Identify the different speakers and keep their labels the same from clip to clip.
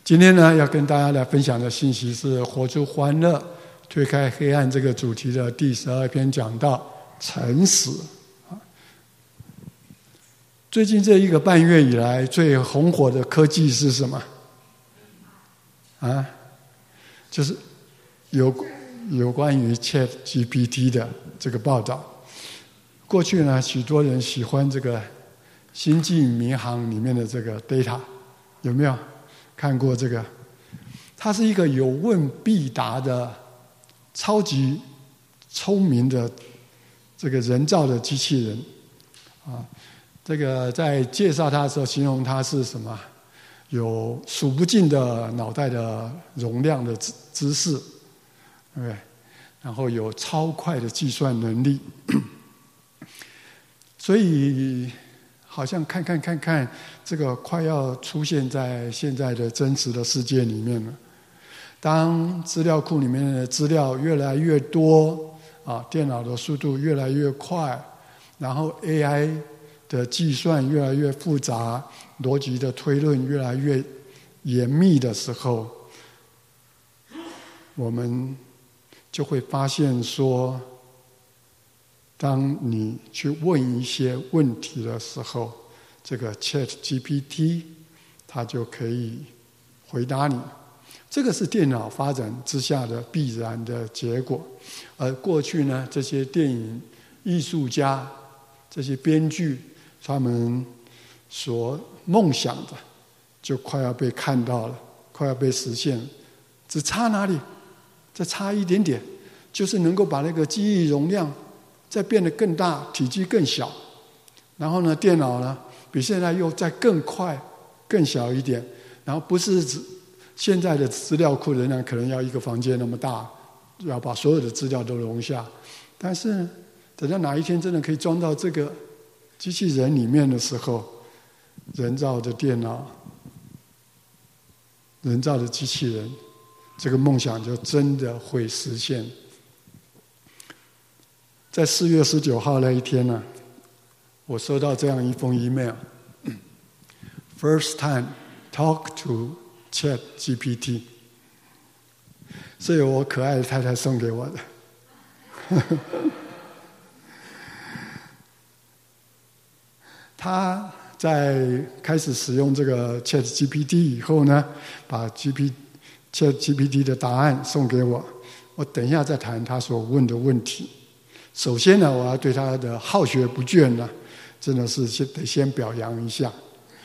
Speaker 1: 今天呢，要跟大家来分享的信息是活出欢乐，推开黑暗这个主题的第12篇讲到诚实。最近这1个半月以来，最红火的科技是什么？就是有关于 ChatGPT 的这个报道。过去呢，许多人喜欢这个星际迷航里面的这个 data， 有没有看过这个？它是一个有问必答的超级聪明的这个人造的机器人啊。这个在介绍它的时候，形容它是什么？有数不尽的脑袋的容量的知识，对不对？然后有超快的计算能力，所以好像看，这个快要出现在现在的真实的世界里面了。当资料库里面的资料越来越多电脑的速度越来越快，然后 AI 的计算越来越复杂，逻辑的推论越来越严密的时候，我们就会发现说，当你去问一些问题的时候，这个 ChatGPT 它就可以回答你。这个是电脑发展之下的必然的结果。而过去呢，这些电影艺术家、这些编剧，他们所梦想的就快要被看到了，快要被实现了。只差哪里？再差一点点，就是能够把那个记忆容量再变得更大，体积更小。然后呢，电脑呢比现在又再更快、更小一点。然后不是现在的资料库仍然可能要一个房间那么大，要把所有的资料都容下。但是等到哪一天真的可以装到这个机器人里面的时候，人造的电脑、人造的机器人，这个梦想就真的会实现。在4月19号那一天呢，我收到这样一封 email：First time talk to ChatGPT， 是由我可爱的太太送给我的。他在开始使用这个 ChatGPT 以后呢，把 ChatGPT 的答案送给我。我等一下再谈他所问的问题。首先呢，我要对他的好学不倦呢，真的是得先表扬一下。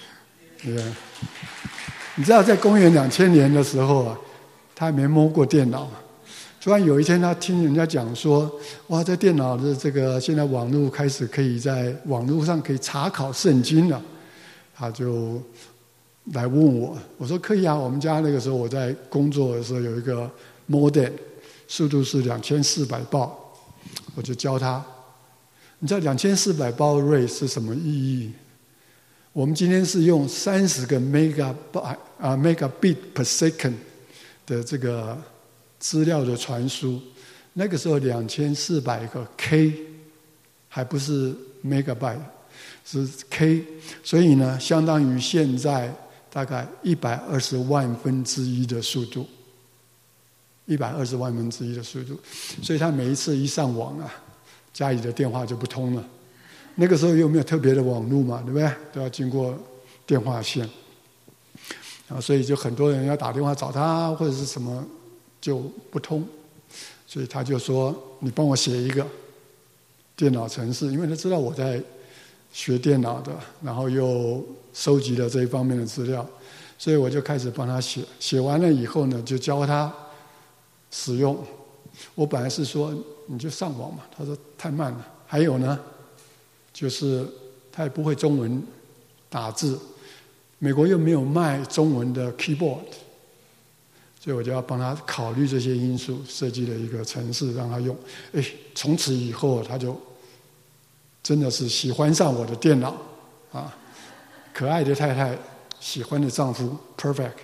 Speaker 1: 你知道，在公元2000年的时候他还没摸过电脑。突然有一天，他听人家讲说，哇，在电脑的这个现在网络开始可以在网络上可以查考圣经了，他就来问我，我说可以啊。我们家那个时候我在工作的时候有一个 modem， 速度是2400报，我就教他。你知道2400报 rate 是什么意义？我们今天是用30个 megabit per second 的这个资料的传输，那个时候2400个 K 还不是 megabyte， 是 K， 所以呢，相当于现在大概120万分之一的速度，120万分之一的速度。所以他每一次一上网家里的电话就不通了。那个时候又没有特别的网络嘛，对不对？都要经过电话线，然后所以就很多人要打电话找他或者是什么就不通，所以他就说：“你帮我写一个电脑程式。”因为他知道我在学电脑的，然后又收集了这一方面的资料，所以我就开始帮他写。写完了以后呢，就教他使用。我本来是说你就上网嘛，他说太慢了。还有呢，就是他也不会中文打字，美国又没有卖中文的 keyboard， 所以我就要帮他考虑这些因素，设计了一个程式让他用。从此以后他就真的是喜欢上我的电脑可爱的太太喜欢的丈夫 perfect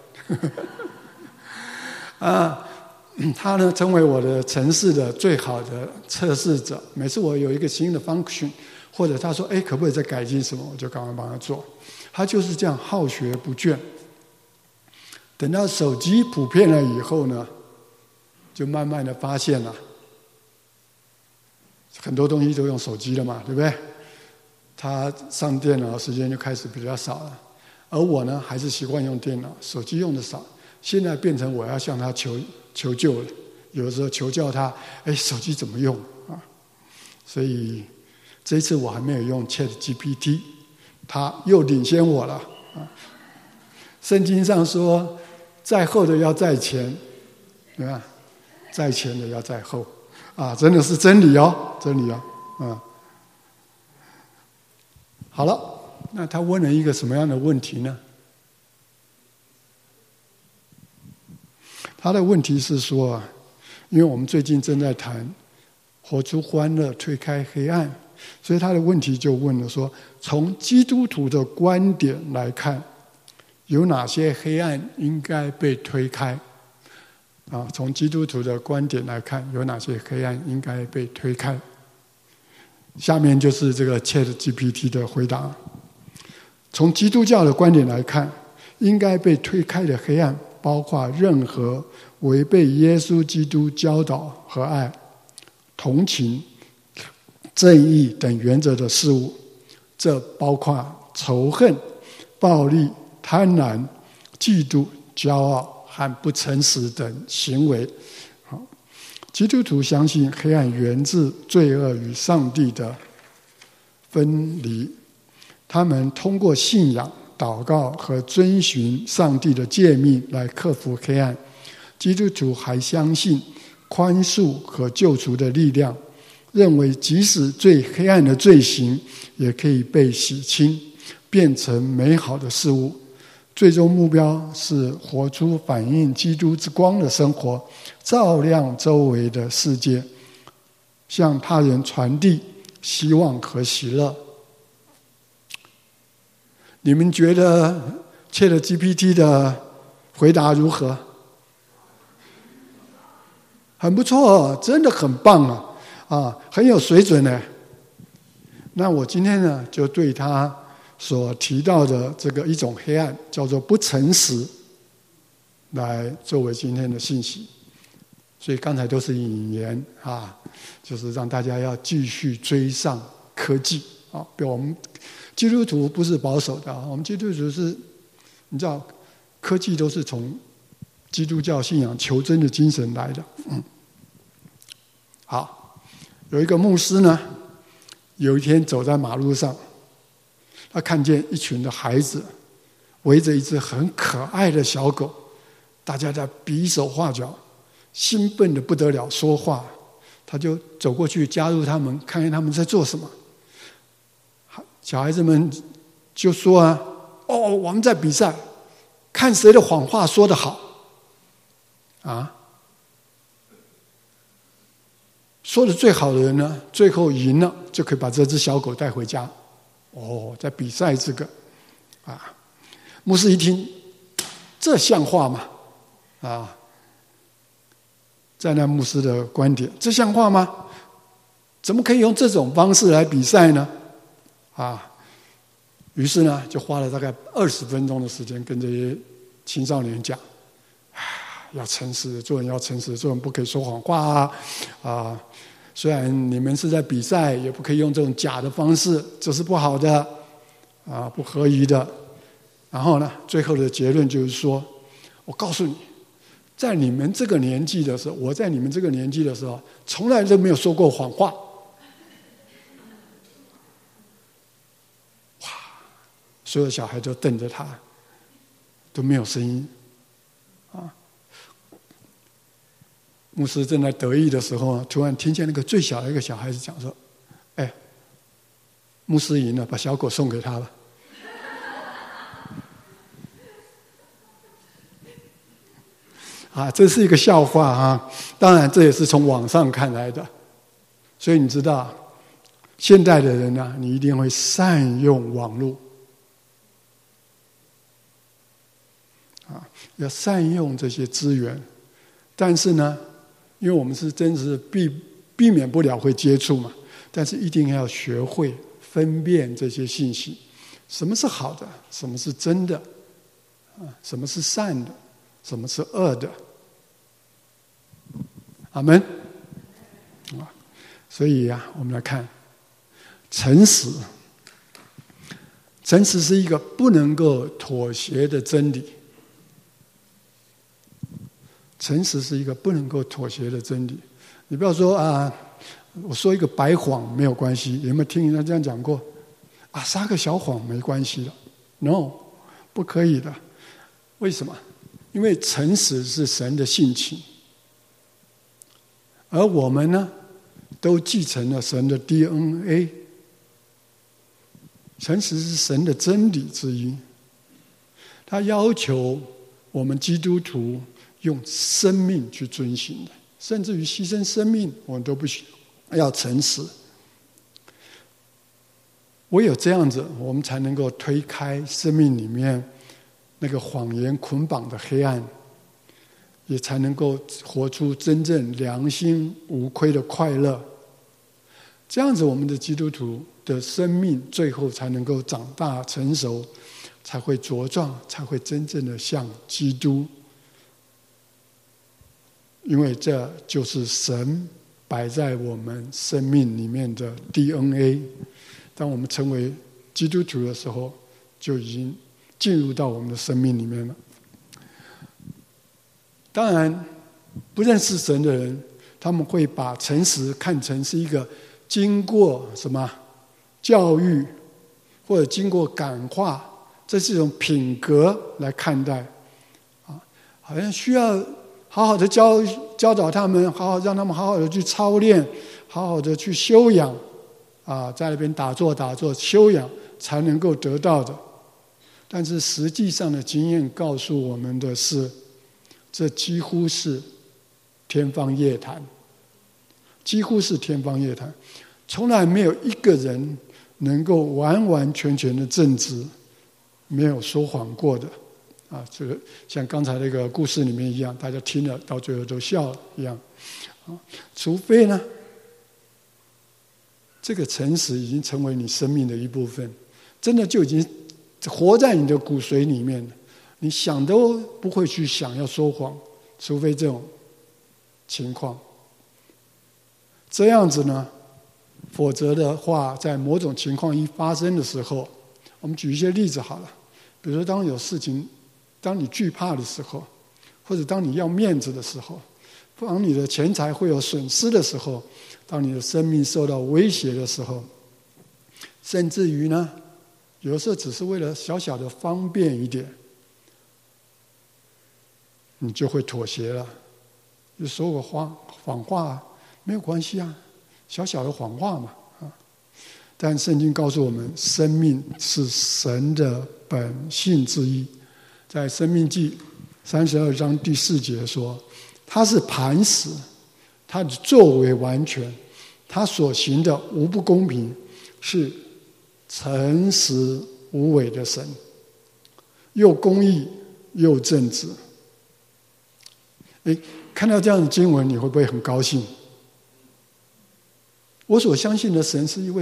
Speaker 1: 他呢成为我的程式的最好的测试者。每次我有一个新的 function， 或者他说可不可以再改进什么，我就赶快帮他做。他就是这样好学不倦。 等到手机普遍了以后呢，就慢慢的发现了，很多东西都用手机了嘛，对不对？他上电脑的时间就开始比较少了，而我呢，还是习惯用电脑，手机用的少。现在变成我要向他求救了，有的时候求教他，手机怎么用啊？所以这一次我还没有用 ChatGPT， 他又领先我了啊。圣经上说，在后的要在前，对吧？在前的要在后，啊，真的是真理哦，真理哦，啊。好了，那他问了一个什么样的问题呢？他的问题是说啊，因为我们最近正在谈活出欢乐，推开黑暗，所以他的问题就问了说：从基督徒的观点来看，有哪些黑暗应该被推开？啊，从基督徒的观点来看，有哪些黑暗应该被推开？下面就是这个 ChatGPT 的回答。从基督教的观点来看，应该被推开的黑暗包括任何违背耶稣基督教导和爱、同情、正义等原则的事物，这包括仇恨、暴力、贪婪、嫉妒、骄傲和不诚实等行为。基督徒相信黑暗源自罪恶与上帝的分离，他们通过信仰、祷告和遵循上帝的诫命来克服黑暗。基督徒还相信宽恕和救赎的力量，认为即使最黑暗的罪行也可以被洗清，变成美好的事物。最终目标是活出反映基督之光的生活，照亮周围的世界，向他人传递希望和喜乐。你们觉得 ChatGPT 的回答如何？很不错，真的很棒啊，很有水准呢。那我今天呢，就对他所提到的这个一种黑暗，叫做不诚实，来作为今天的信息。所以刚才都是引言啊，就是让大家要继续追上科技啊。比如我们基督徒不是保守的啊，我们基督徒是，你知道，科技都是从基督教信仰求真的精神来的。好，有一个牧师呢，有一天走在马路上，他看见一群的孩子围着一只很可爱的小狗，大家在比手画脚，兴奋得不得了，说话。他就走过去加入他们，看看他们在做什么。小孩子们就说啊：“哦，我们在比赛，看谁的谎话说得好。”啊，说的最好的人呢，最后赢了，就可以把这只小狗带回家。哦，在比赛这个，啊，牧师一听，这像话吗？啊，在那牧师的观点，这像话吗？怎么可以用这种方式来比赛呢？啊，于是呢，就花了大概20分钟的时间跟这些青少年讲，要诚实，做人要诚实，做人不可以说谎话啊。虽然你们是在比赛，也不可以用这种假的方式，这是不好的啊，不合宜的。然后呢，最后的结论就是说，我告诉你，在你们这个年纪的时候，我在你们这个年纪的时候，从来都没有说过谎话。哇！所有小孩都瞪着他，都没有声音啊。牧师正在得意的时候，突然听见那个最小的一个小孩子讲说：“哎，牧师赢了，把小狗送给他吧。”啊，这是一个笑话啊！当然，这也是从网上看来的。所以你知道，现代的人呢，你一定会善用网络啊，要善用这些资源。但是呢，因为我们是真是避免不了会接触嘛，但是一定要学会分辨这些信息，什么是好的，什么是真的，啊，什么是善的， 什么是恶的。阿们。所以我们来看诚实。诚实是一个不能够妥协的真理。诚实是一个不能够妥协的真理。你不要说我说一个白谎没有关系，有没有听人家这样讲过？撒个小谎没关系的 ，no， 不可以的。为什么？因为诚实是神的性情，而我们呢，都继承了神的 DNA。诚实是神的真理之一，他要求我们基督徒用生命去遵行的，甚至于牺牲生命，我们都不需要诚实。唯有这样子，我们才能够推开生命里面那个谎言捆绑的黑暗，也才能够活出真正良心无愧的快乐。这样子，我们的基督徒的生命最后才能够长大成熟，才会茁壮，才会真正的像基督。因为这就是神摆在我们生命里面的 DNA。当我们成为基督徒的时候，就已经进入到我们的生命里面了。当然，不认识神的人，他们会把诚实看成是一个经过什么教育，或者经过感化，这是一种品格来看待，好像需要好好的教导他们，好好让他们好好的去操练，好好的去修养，在那边打坐修养才能够得到的。但是实际上的经验告诉我们的是，这几乎是天方夜谭，几乎是天方夜谭。从来没有一个人能够完完全全的正直，没有说谎过的。这个像刚才那个故事里面一样，大家听了到最后都笑了一样。除非呢，这个诚实已经成为你生命的一部分，真的就已经活在你的骨髓里面了，你想都不会去想要说谎，除非这种情况。这样子呢，否则的话，在某种情况一发生的时候，我们举一些例子好了。比如说，当有事情，当你惧怕的时候，或者当你要面子的时候，当你的钱财会有损失的时候，当你的生命受到威胁的时候，甚至于呢，有的时候只是为了小小的方便一点，你就会妥协了。就说个谎话没有关系啊，小小的谎话嘛。但圣经告诉我们，生命是神的本性之一。在申命记32章第4节说，他是磐石，他的作为完全，他所行的无不公平，是诚实无伪的神，又公义又正直。看到这样的经文，你会不会很高兴？我所相信的神是一位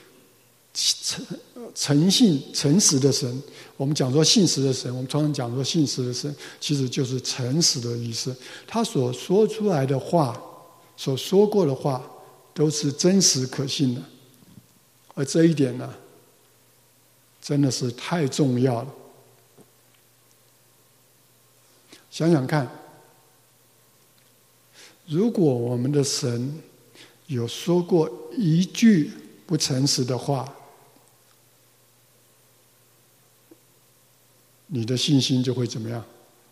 Speaker 1: 诚信诚实的神。我们讲说信实的神，我们常常讲说信实的神，其实就是诚实的意思。他所说出来的话，所说过的话，都是真实可信的。而这一点呢，真的是太重要了。想想看，如果我们的神有说过一句不诚实的话，你的信心就会怎么样？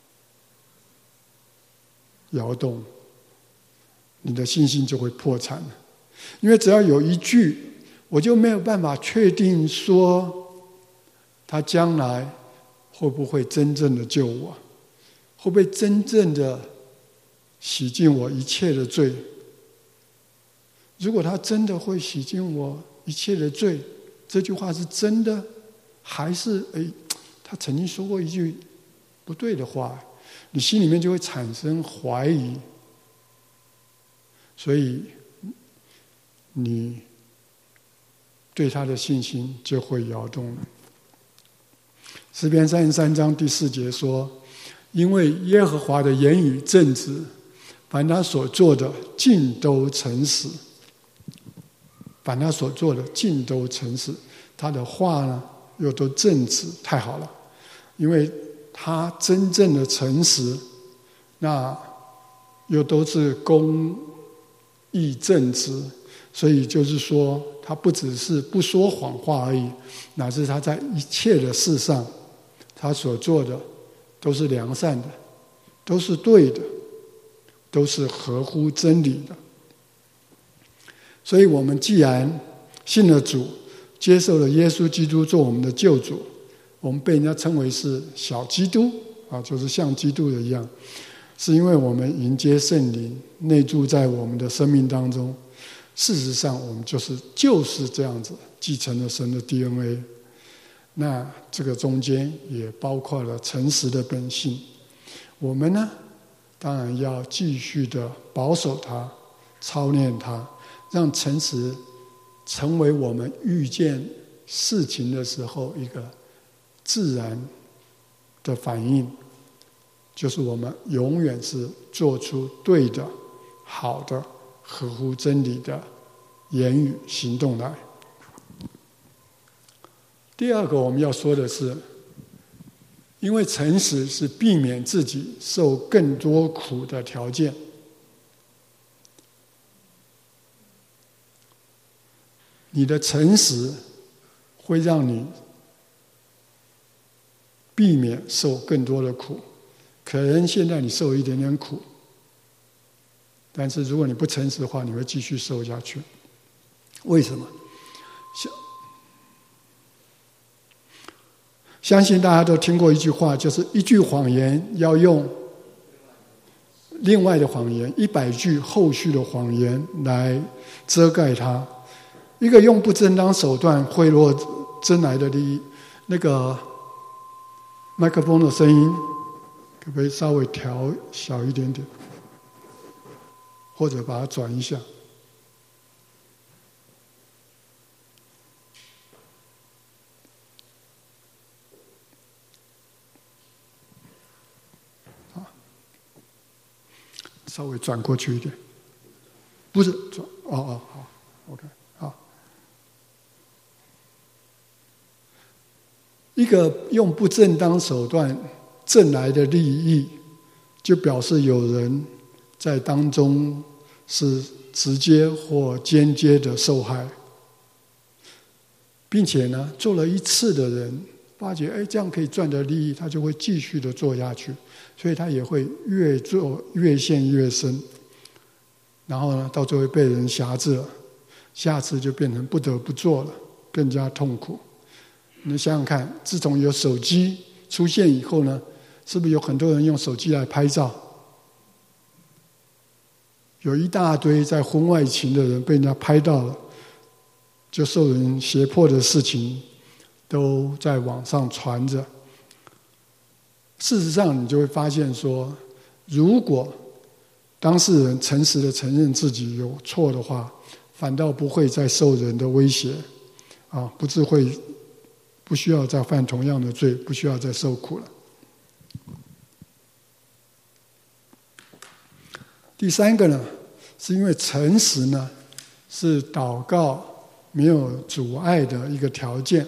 Speaker 1: 摇动，你的信心就会破产了。因为只要有一句，我就没有办法确定说他将来会不会真正的救我，会不会真正的洗净我一切的罪。如果他真的会洗净我一切的罪，这句话是真的，还是他曾经说过一句不对的话，你心里面就会产生怀疑，所以你对他的信心就会摇动了。诗篇33章第4节说， 因为耶和华的言语正直，凡他所做的尽都诚实。凡他所做的尽都诚实，他的话呢又都正直，太好了。因为他真正的诚实，那又都是公义正直，所以就是说他不只是不说谎话而已，乃至他在一切的事上，他所做的都是良善的，都是对的，都是合乎真理的。所以我们既然信了主，接受了耶稣基督做我们的救主，我们被人家称为是小基督啊，就是像基督的一样，是因为我们迎接圣灵内住在我们的生命当中。事实上我们就是这样子继承了神的 DNA。 那这个中间也包括了诚实的本性。我们呢当然要继续的保守它，操练它，让诚实成为我们遇见事情的时候一个自然的反应，就是我们永远是做出对的、好的、合乎真理的言语行动来。第二个我们要说的是，因为诚实是避免自己受更多苦的条件。你的诚实会让你避免受更多的苦。可能现在你受一点点苦，但是如果你不诚实的话，你会继续受下去。为什么？相信大家都听过一句话，就是一句谎言要用另外的谎言100句后续的谎言来遮盖它。一个用不正当手段贿赂真来的利益。那个麦克风的声音可不可以稍微调小一点点，或者把它转一下？稍微转过去一点，不是转好 ，OK， 好。一个用不正当手段挣来的利益，就表示有人在当中是直接或间接的受害，并且呢，做了一次的人发觉这样可以赚的利益，他就会继续的做下去，所以他也会越做越陷越深，然后呢，到最后被人辖制了，下次就变成不得不做了，更加痛苦。你想想看，自从有手机出现以后呢，是不是有很多人用手机来拍照？有一大堆在婚外情的人被人家拍到了，就受人胁迫的事情都在网上传着。事实上你就会发现说，如果当事人诚实的承认自己有错的话，反倒不会再受人的威胁不需要再犯同样的罪，不需要再受苦了。第三个呢，是因为诚实呢是祷告没有阻碍的一个条件。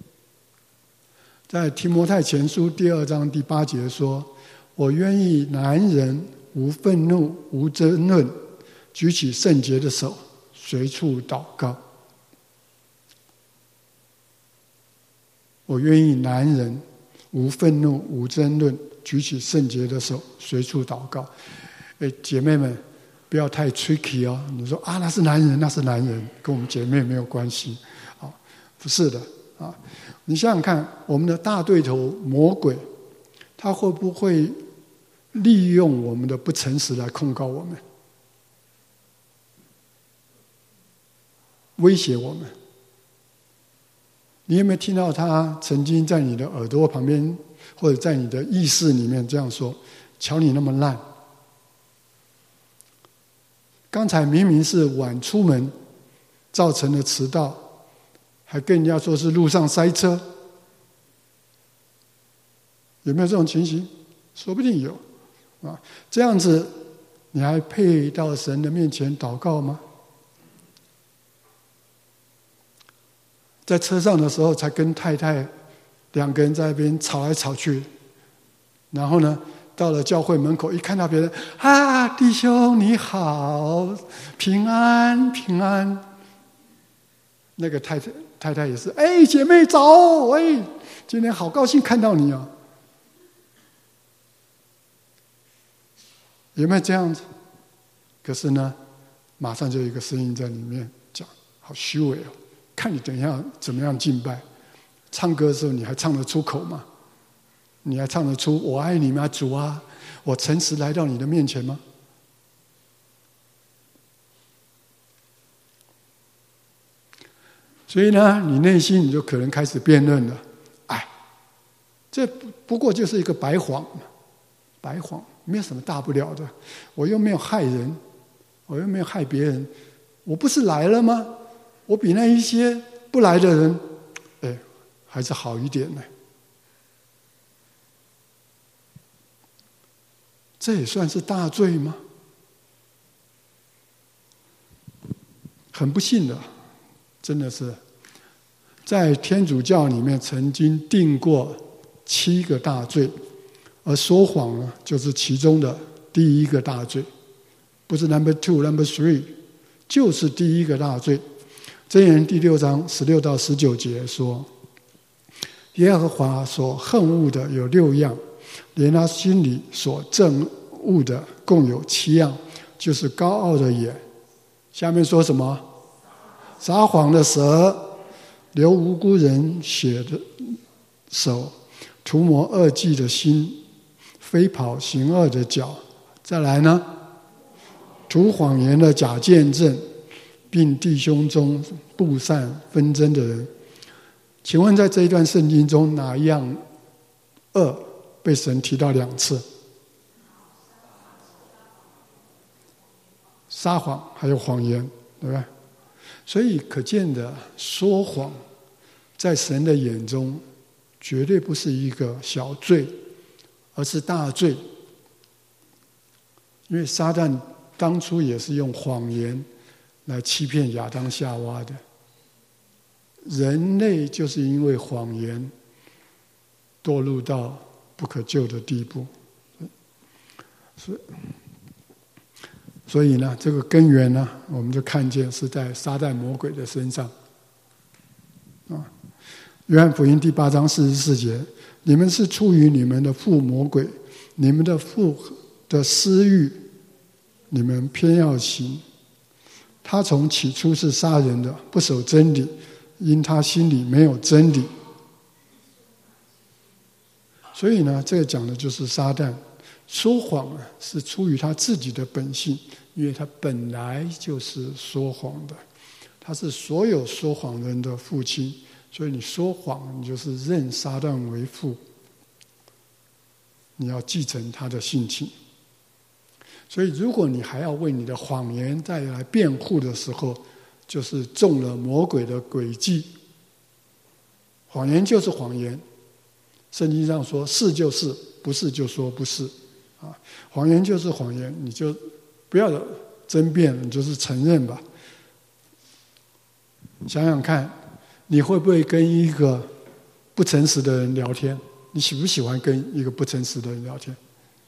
Speaker 1: 在提摩太前书第2章第8节说：“我愿意男人无愤怒、无争论，举起圣洁的手，随处祷告。”我愿意男人无愤怒、无争论，举起圣洁的手，随处祷告。姐妹们，不要太 tricky 哦。你说那是男人，那是男人，跟我们姐妹没有关系。不是的啊。你想想看，我们的大对头魔鬼，他会不会利用我们的不诚实来控告我们，威胁我们？你有没有听到他曾经在你的耳朵旁边，或者在你的意识里面这样说：“瞧你那么烂，刚才明明是晚出门造成了迟到，还跟人家说是路上塞车。”有没有这种情形？ 说不定有啊。这样子，你还配到神的面前祷告吗？在车上的时候，才跟太太两个人在那边吵来吵去，然后呢，到了教会门口，一看到别人，啊，弟兄你好，平安平安。那个太太也是，哎，姐妹早，哎，今天好高兴看到你啊。有没有这样子？可是呢，马上就有一个声音在里面讲，好虚伪哦。看你等一下怎么样敬拜，唱歌的时候你还唱得出口吗？你还唱得出我爱你吗，主啊，我诚实来到你的面前吗？所以呢，你内心你就可能开始辩论了，哎，这不过就是一个白谎，白谎没有什么大不了的，我又没有害人，我又没有害别人，我不是来了吗？我比那一些不来的人，哎，还是好一点呢。这也算是大罪吗？很不幸的，真的是，在天主教里面曾经定过7个大罪，而说谎呢，就是其中的第一个大罪，不是 number 2、number 3，就是第一个大罪。箴言第6章16到19节说：“耶和华所恨恶的有6样，连他心里所憎恶的共有7样，就是高傲的眼。”下面说什么？撒谎的舌，流无辜人血的手，涂抹恶计的心，飞跑行恶的脚。再来呢？吐谎言的假见证，并弟兄中布散纷争的人。请问在这一段圣经中，哪一样恶被神提到2次？撒谎还有谎言，对不对？所以可见的，说谎在神的眼中绝对不是一个小罪，而是大罪。因为撒旦当初也是用谎言来欺骗亚当夏娃的，人类就是因为谎言堕入到不可救的地步。所以呢，这个根源呢，我们就看见是在撒旦魔鬼的身上。约翰福音第8章44节：“你们是出于你们的父魔鬼，你们的父的私欲，你们偏要行。他从起初是杀人的，不守真理，因他心里没有真理。”所以呢，这个讲的就是撒旦说谎是出于他自己的本性，因为他本来就是说谎的，他是所有说谎人的父亲，所以你说谎，你就是认撒旦为父，你要继承他的性情。所以如果你还要为你的谎言再来辩护的时候，就是中了魔鬼的诡计。谎言就是谎言，圣经上说是就是，不是就说不是。谎言就是谎言，你就不要争辩，你就是承认吧。想想看，你会不会跟一个不诚实的人聊天？你喜不喜欢跟一个不诚实的人聊天？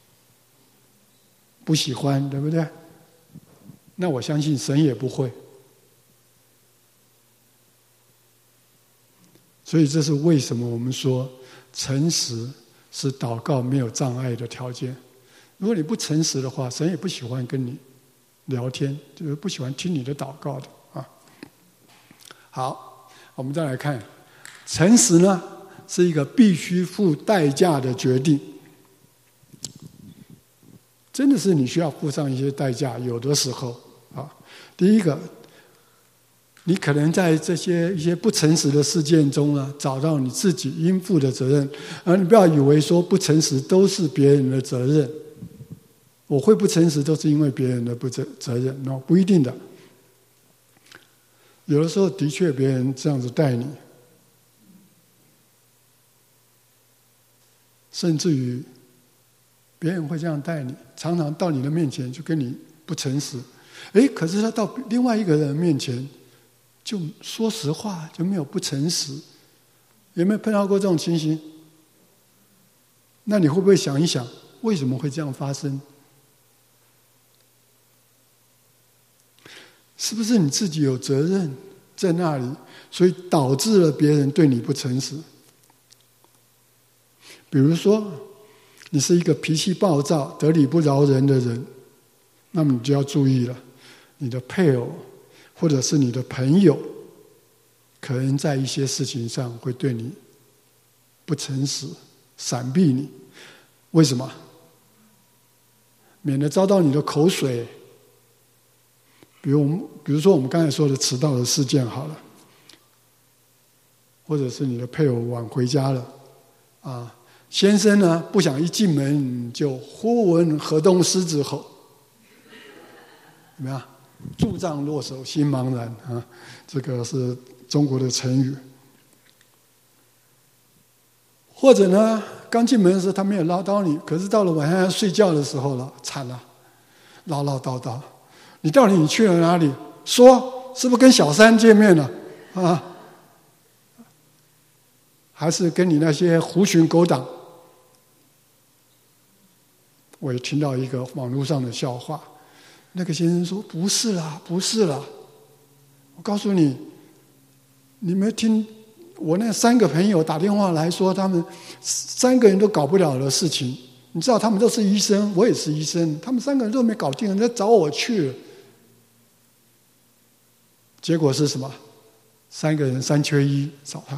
Speaker 1: 不喜欢，对不对？那我相信神也不会。所以这是为什么我们说诚实是祷告没有障碍的条件。如果你不诚实的话，神也不喜欢跟你聊天，就是不喜欢听你的祷告的啊。好，我们再来看，诚实呢是一个必须付代价的决定，真的是你需要付上一些代价。有的时候啊，第一个，你可能在这些一些不诚实的事件中呢，找到你自己应负的责任，而你不要以为说不诚实都是别人的责任。我会不诚实都是因为别人的责任，不一定的。有的时候的确别人这样子待你，甚至于别人会这样待你，常常到你的面前就跟你不诚实。可是他到另外一个人面前就说实话，就没有不诚实。有没有碰到过这种情形？那你会不会想一想，为什么会这样发生？是不是你自己有责任在那里，所以导致了别人对你不诚实？比如说，你是一个脾气暴躁、得理不饶人的人，那么你就要注意了，你的配偶或者是你的朋友，可能在一些事情上会对你不诚实，闪避你。为什么？免得遭到你的口水。比如说我们刚才说的迟到的事件好了，或者是你的配偶晚回家了，先生呢不想一进门就忽闻河东狮子吼，怎么样？柱杖落手心茫然啊，这个是中国的成语。或者呢，刚进门的时候他没有唠叨你，可是到了晚上要睡觉的时候了，惨了，唠唠叨叨。你到底去了哪里？说是不是跟小三见面了啊？还是跟你那些狐群狗党？我也听到一个网络上的笑话，那个先生说：“不是啦，不是啦，我告诉你，你没听我那3个朋友打电话来说，他们3个人都搞不了的事情。你知道他们都是医生，我也是医生，他们3个人都没搞定，人家找我去了。结果是什么？3个人3缺1找他。”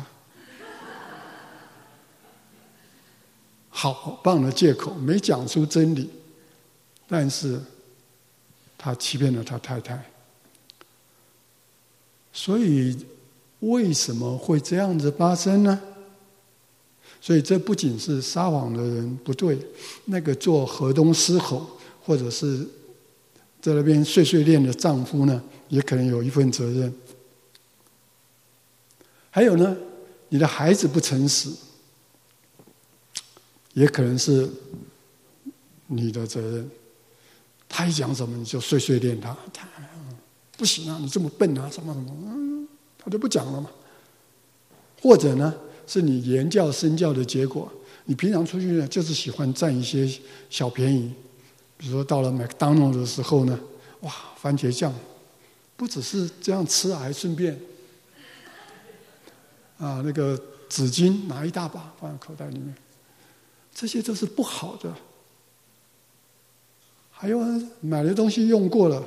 Speaker 1: 好棒的借口，没讲出真理，但是他欺骗了他太太。所以为什么会这样子发生呢？所以这不仅是撒谎的人不对，那个做河东狮吼或者是在那边碎碎念的丈夫呢，也可能有一份责任。还有呢，你的孩子不诚实，也可能是你的责任。他一讲什么你就碎碎念他不行啊，你这么笨啊，什么什么，他就不讲了嘛。或者呢，是你言教身教的结果。你平常出去呢，就是喜欢占一些小便宜，比如说到了麦当劳的时候呢，哇，番茄酱不只是这样吃啊，还顺便那个纸巾拿一大把放在口袋里面，这些都是不好的。还有买的东西用过了，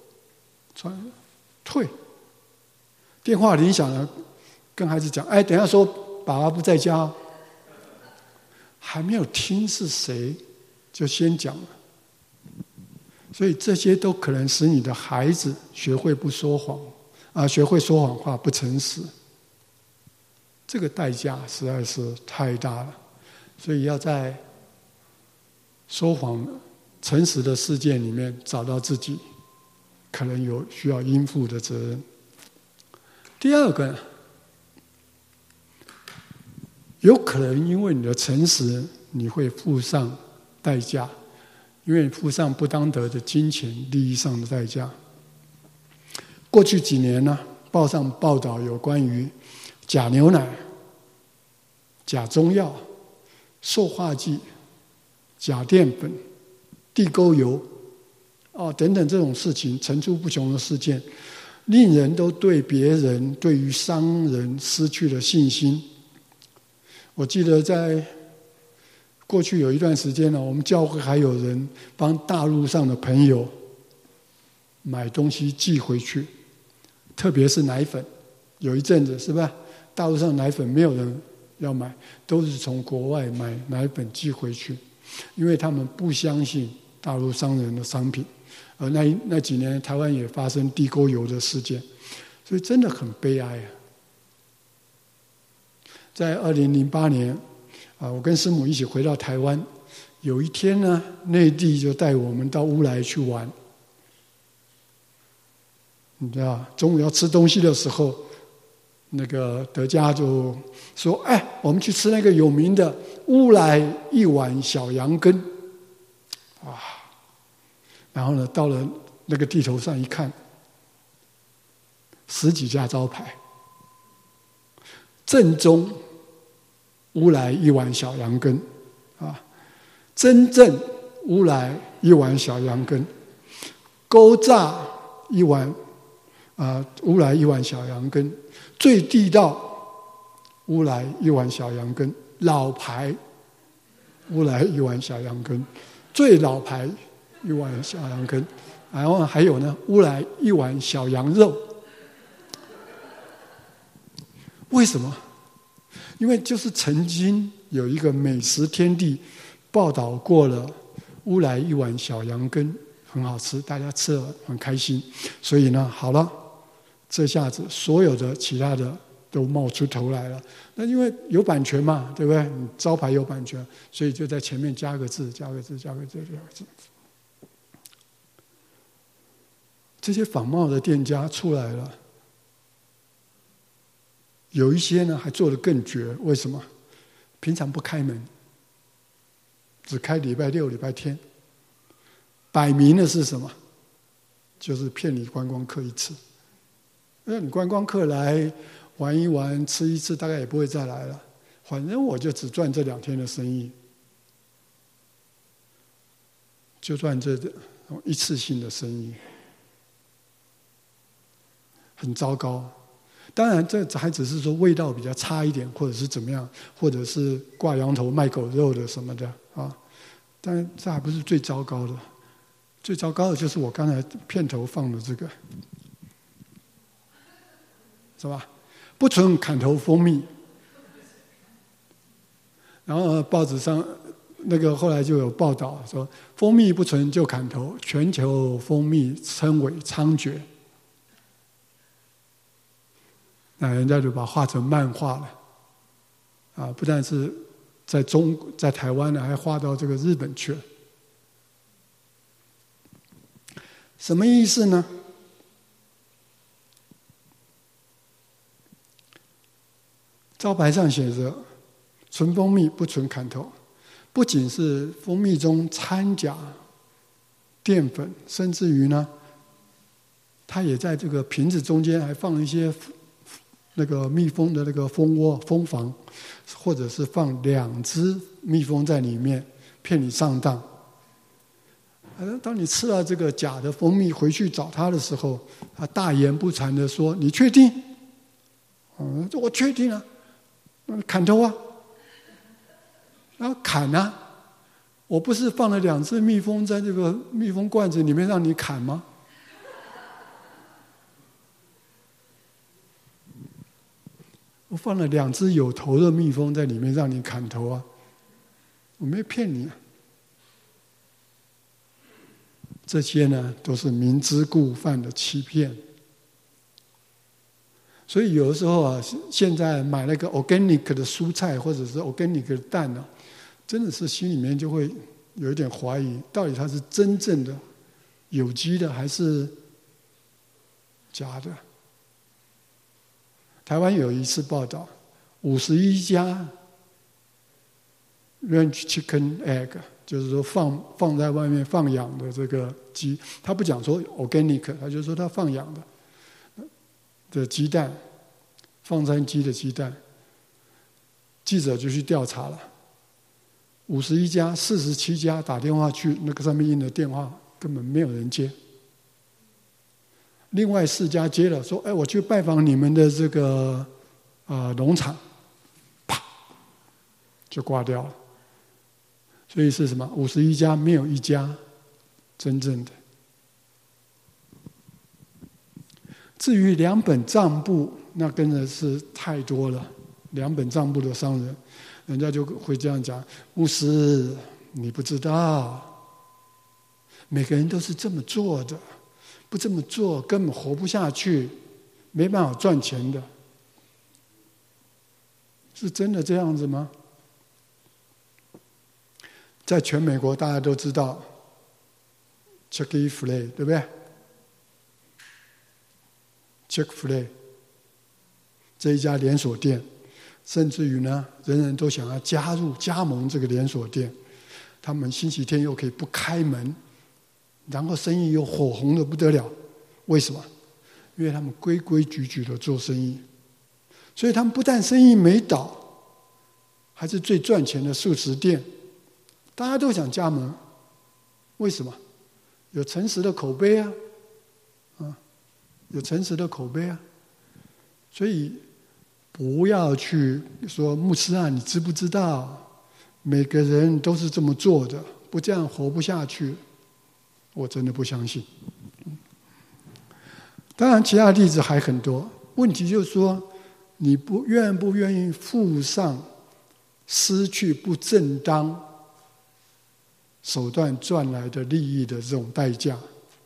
Speaker 1: 退。电话铃响了，跟孩子讲：“等一下说爸爸不在家。”还没有听是谁，就先讲了。所以这些都可能使你的孩子学会不说谎学会说谎话，不诚实。这个代价实在是太大了，所以要在说谎、诚实的事件里面找到自己可能有需要应负的责任。第二个，有可能因为你的诚实，你会付上代价，因为付上不当得的金钱、利益上的代价。过去几年呢，报上报道有关于假牛奶、假中药、塑化剂、假淀粉、地沟油等等这种事情层出不穷的事件，令人都对别人、对于商人失去了信心。我记得在过去有一段时间呢，我们教会还有人帮大陆上的朋友买东西寄回去，特别是奶粉。有一阵子是吧，大陆上奶粉没有人要买，都是从国外买奶粉寄回去，因为他们不相信大陆商人的商品。而那几年台湾也发生地沟油的事件，所以真的很悲哀啊。在2008年我跟师母一起回到台湾，有一天呢，内地就带我们到乌来去玩。你知道，中午要吃东西的时候，那个德嘉就说：“我们去吃那个有名的乌来一碗小羊羹。” 啊，然后呢，到了那个地头上一看，10几家招牌，正宗乌来一碗小羊羹啊，真正乌来一碗小羊羹，勾炸一碗乌来一碗小羊羹，最地道乌来一碗小羊羹，老牌乌来一碗小羊羹，最老牌一碗小羊羹，然后还有呢乌来一碗小羊肉。为什么？因为就是曾经有一个美食天地报道过了乌来一碗小羊羹很好吃，大家吃了很开心，所以呢，好了，这下子所有的其他的都冒出头来了。那因为有版权嘛，对不对？你招牌有版权，所以就在前面加个字，加个字，加个字，加个字。这些仿冒的店家出来了。有一些呢还做得更绝，为什么？平常不开门，只开礼拜六、礼拜天，摆明的是什么？就是骗你观光客一次。因为你观光客来玩一玩、吃一次，大概也不会再来了。反正我就只赚这2天的生意，就赚这一次性的生意，很糟糕。当然，这还只是说味道比较差一点，或者是怎么样，或者是挂羊头卖狗肉的什么的啊。但这还不是最糟糕的，最糟糕的就是我刚才片头放的这个，是吧？不准砍头蜂蜜。然后报纸上那个后来就有报道说，蜂蜜不纯就砍头，全球蜂蜜称为猖獗。那人家就把它画成漫画了，啊，不但是在台湾呢，还画到这个日本去了。什么意思呢？招牌上写着“纯蜂蜜不纯砍头”，不仅是蜂蜜中掺假淀粉，甚至于呢，它也在这个瓶子中间还放一些那个蜜蜂的那个蜂窝、蜂房，或者是放2只蜜蜂在里面，骗你上当。当你吃了这个假的蜂蜜回去找他的时候，他大言不惭地说：“你确定？”我确定啊，砍头啊，然后砍啊，我不是放了2只蜜蜂在这个蜜蜂罐子里面让你砍吗？我放了2只有头的蜜蜂在里面让你砍头啊，我没有骗你啊。这些呢都是明知故犯的欺骗。所以有的时候啊，现在买那个 organic 的蔬菜或者是 organic 的蛋啊，真的是心里面就会有一点怀疑，到底它是真正的有机的还是假的。台湾有一次报道，51家 ranch chicken egg， 就是说放在外面放养的这个鸡，他不讲说 organic， 他就说他放养的鸡蛋，放山鸡的鸡蛋。记者就去调查了，51家，47家打电话去，那个上面印的电话根本没有人接。另外4家接了，说：“哎，我去拜访你们的这个农场。”啪，就挂掉了。所以是什么？51家没有1家真正的。至于2本账簿，那真的是太多了。2本账簿的商人，人家就会这样讲：“牧师，你不知道，每个人都是这么做的。”不这么做根本活不下去，没办法赚钱的。是真的这样子吗？在全美国大家都知道 Chick-fil-A 对不对？ Chick-fil-A 这一家连锁店，甚至于呢，人人都想要加盟这个连锁店。 他们星期天又可以不开门，然后生意又火红的不得了。为什么？因为他们规规矩矩的做生意，所以他们不但生意没倒，还是最赚钱的素食店，大家都想加盟。为什么？有诚实的口碑啊，有诚实的口碑啊。所以不要去说牧师啊，你知不知道？每个人都是这么做的，不这样活不下去。我真的不相信。当然，其他例子还很多。问题就是说，你不愿意付上失去不正当手段赚来的利益的这种代价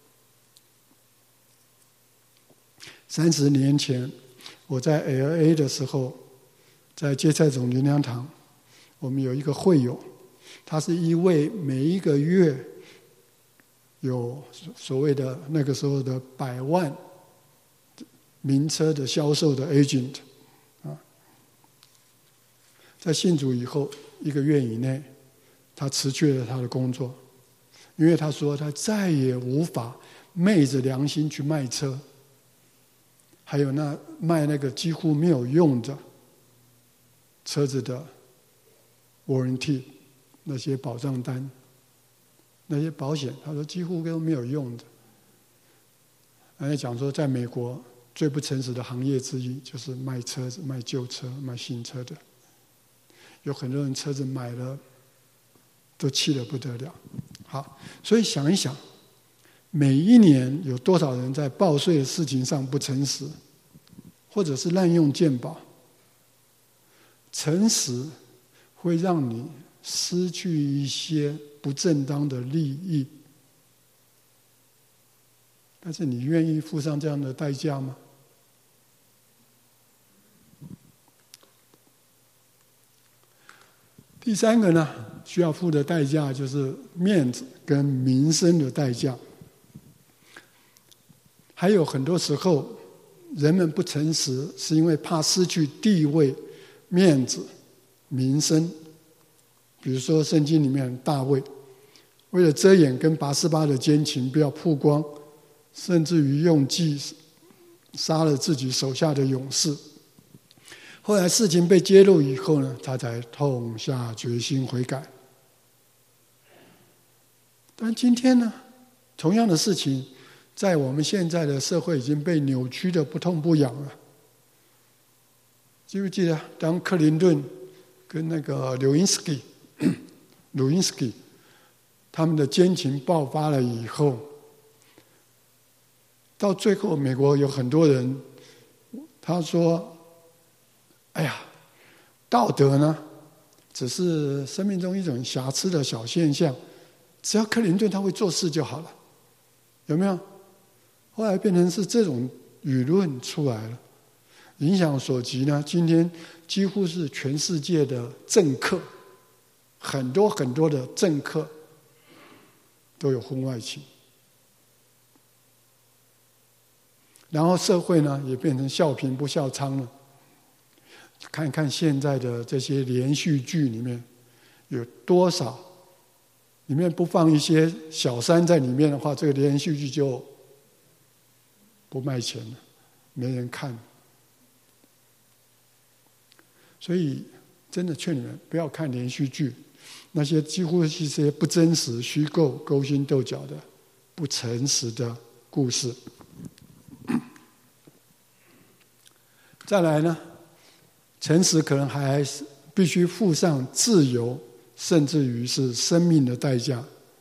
Speaker 1: ？30年前，我在 LA 的时候，在芥菜种灵粮堂，我们有一个会友，他是一位每一个月有所谓的那个时候的100万名车的销售的 agent 在信主以后1个月以内，他辞去了他的工作，因为他说他再也无法昧着良心去卖车，还有卖那个几乎没有用的车子的 warranty 那些保障单、那些保险，他说几乎都没有用的。人家讲说，在美国最不诚实的行业之一就是卖车子、卖旧车、卖新车的。有很多人车子买了都气得不得了。好，所以想一想，每一年有多少人在报税的事情上不诚实，或者是滥用健保？诚实会让你失去一些不正当的利益，但是你愿意付上这样的代价吗？第3个呢，需要付的代价就是面子跟名声的代价。还有很多时候，人们不诚实是因为怕失去地位、面子、名声。比如说圣经里面大卫，为了遮掩跟拔示巴的奸情不要曝光，甚至于用计杀了自己手下的勇士。后来事情被揭露以后呢，他才痛下决心悔改。但今天呢，同样的事情在我们现在的社会已经被扭曲的不痛不痒了。记不记得当克林顿跟那个鲁因斯基他们的奸情爆发了以后，到最后美国有很多人他说，哎呀，道德呢只是生命中一种瑕疵的小现象，只要克林顿他会做事就好了，有没有？后来变成是这种舆论出来了，影响所及呢，今天几乎是全世界的政客，很多很多的政客都有婚外情，然后社会呢也变成笑贫不笑娼了。看看现在的这些连续剧里面有多少，里面不放一些小三在里面的话，这个连续剧就不卖钱了，没人看。所以真的劝你们不要看连续剧，那些几乎是一些不真实、虚构、勾心斗角的不诚实的故事。再来呢，诚实可能还必须付上自由，甚至于是生命的代价。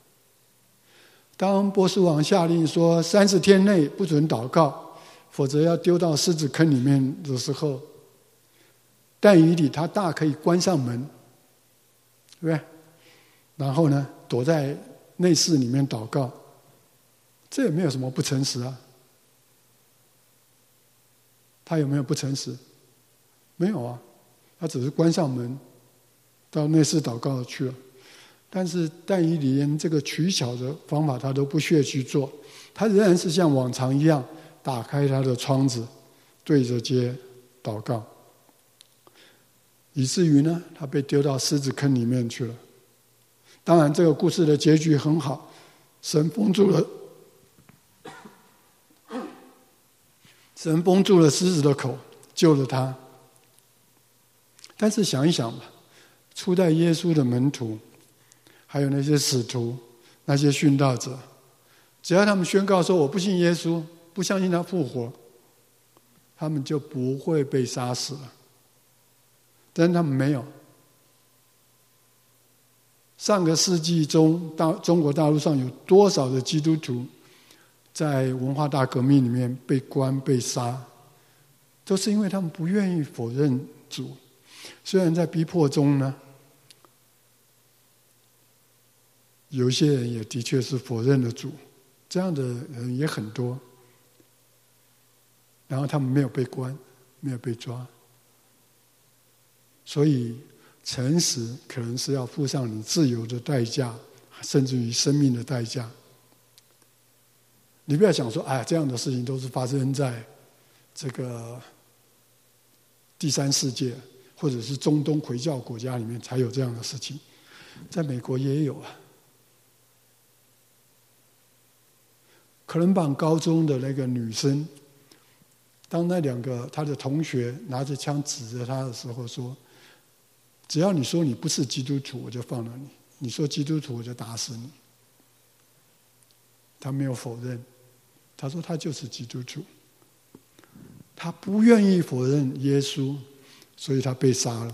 Speaker 1: 当波斯王下令说30天内不准祷告，否则要丢到狮子坑里面的时候，但以理他大可以关上门，对不对？然后呢，躲在内室里面祷告，这也没有什么不诚实啊。他有没有不诚实？没有啊，他只是关上门到内室祷告去了。但是但以理连这个取巧的方法他都不屑去做，他仍然是像往常一样打开他的窗子，对着街祷告，以至于呢，他被丢到狮子坑里面去了。 当然，这个故事的结局很好，神封住了狮子的口，救了他。但是想一想吧，初代耶稣的门徒，还有那些使徒、那些殉道者，只要他们宣告说我不信耶稣，不相信他复活，他们就不会被杀死了。但是他们没有。上个世纪中中国大陆上有多少的基督徒在文化大革命里面被关被杀，都是因为他们不愿意否认主。虽然在逼迫中呢，有一些人也的确是否认了主，这样的人也很多。然后他们没有被关，没有被抓，所以诚实可能是要付上你自由的代价，甚至于生命的代价。你不要想说，哎，这样的事情都是发生在这个第三世界或者是中东回教国家里面才有这样的事情，在美国也有啊。克伦堡高中的那个女生，当那两个她的同学拿着枪指着她的时候说，只要你说你不是基督徒，我就放了你；你说基督徒，我就打死你。他没有否认，他说他就是基督徒。他不愿意否认耶稣，所以他被杀了。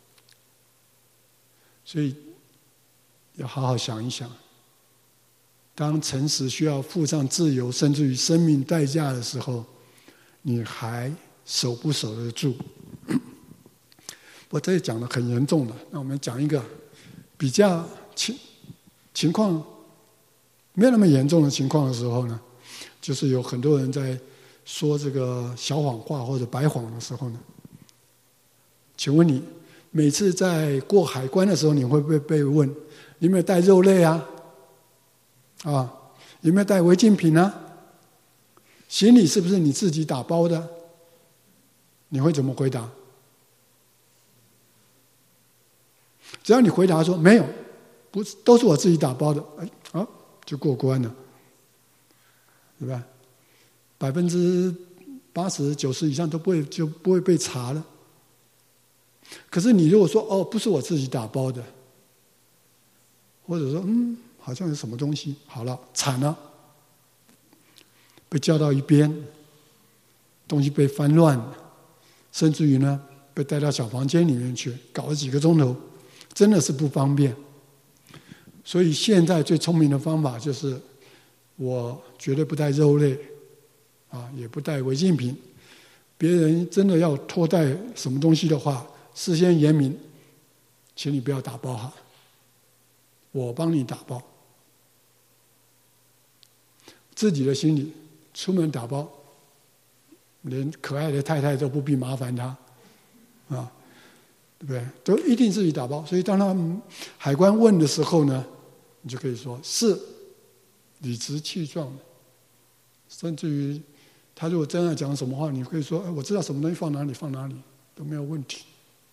Speaker 1: 所以要好好想一想，当诚实需要付上自由甚至于生命代价的时候，你还守不守得住？我这里讲的很严重了，那我们讲一个比较情况没有那么严重的情况的时候呢，就是有很多人在说这个小谎话或者白谎的时候呢，请问你每次在过海关的时候，你会不会被问你有没有带肉类啊？有没有带违禁品啊？行李是不是你自己打包的？你会怎么回答？只要你回答说没有，不是，都是我自己打包的，就过关了，对吧？80%、90%以上就不会被查了。可是你如果说不是我自己打包的，或者说好像有什么东西，好了，惨了，被叫到一边，东西被翻乱了，甚至于呢被带到小房间里面去，搞了几个钟头，真的是不方便。所以现在最聪明的方法就是，我绝对不带肉类，也不带违禁品。别人真的要托带什么东西的话，事先言明，请你不要打包哈，我帮你打包。自己的行李出门打包，连可爱的太太都不必麻烦他，对不对？都一定自己打包。所以当他们海关问的时候呢，你就可以说是理直气壮的，甚至于他如果真要讲什么话，你可以说我知道什么东西放哪里放哪里都没有问题。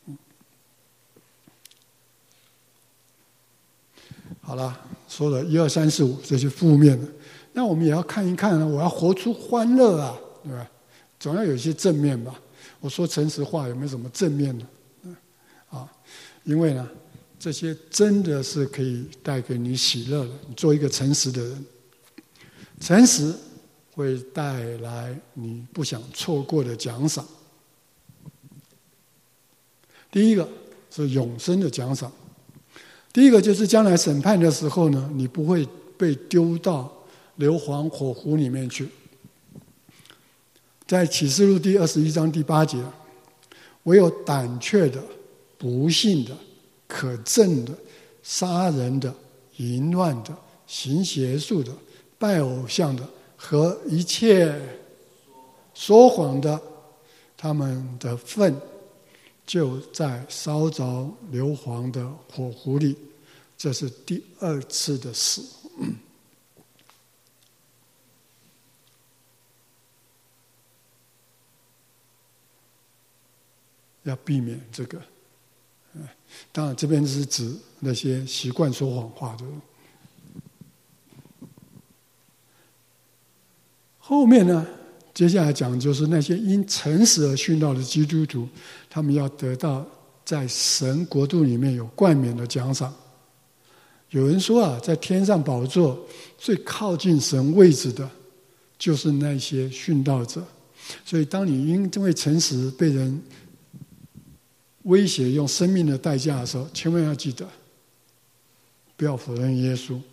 Speaker 1: 好了，说了1、2、3、4、5这些负面的，那我们也要看一看我要活出欢乐啊，对吧？总要有一些正面吧。我说诚实话有没有什么正面的？因为呢，这些真的是可以带给你喜乐的。你做一个诚实的人，诚实会带来你不想错过的奖赏。第一个是永生的奖赏，第一个就是将来审判的时候呢，你不会被丢到硫磺火湖里面去。在启示录第21章第8节，唯有胆怯的、不信的、可憎的、杀人的、淫乱的、行邪术的、拜偶像的和一切说谎的，他们的份就在烧着硫磺的火湖里。这是第2次的死。要避免这个， 当然，这边是指那些习惯说谎话的。后面呢，接下来讲就是那些因诚实而殉道的基督徒，他们要得到在神国度里面有冠冕的奖赏。有人说啊，在天上宝座最靠近神位置的，就是那些殉道者。所以，当你因为诚实被人威胁用生命的代价的时候，千万要记得，不要否认耶稣。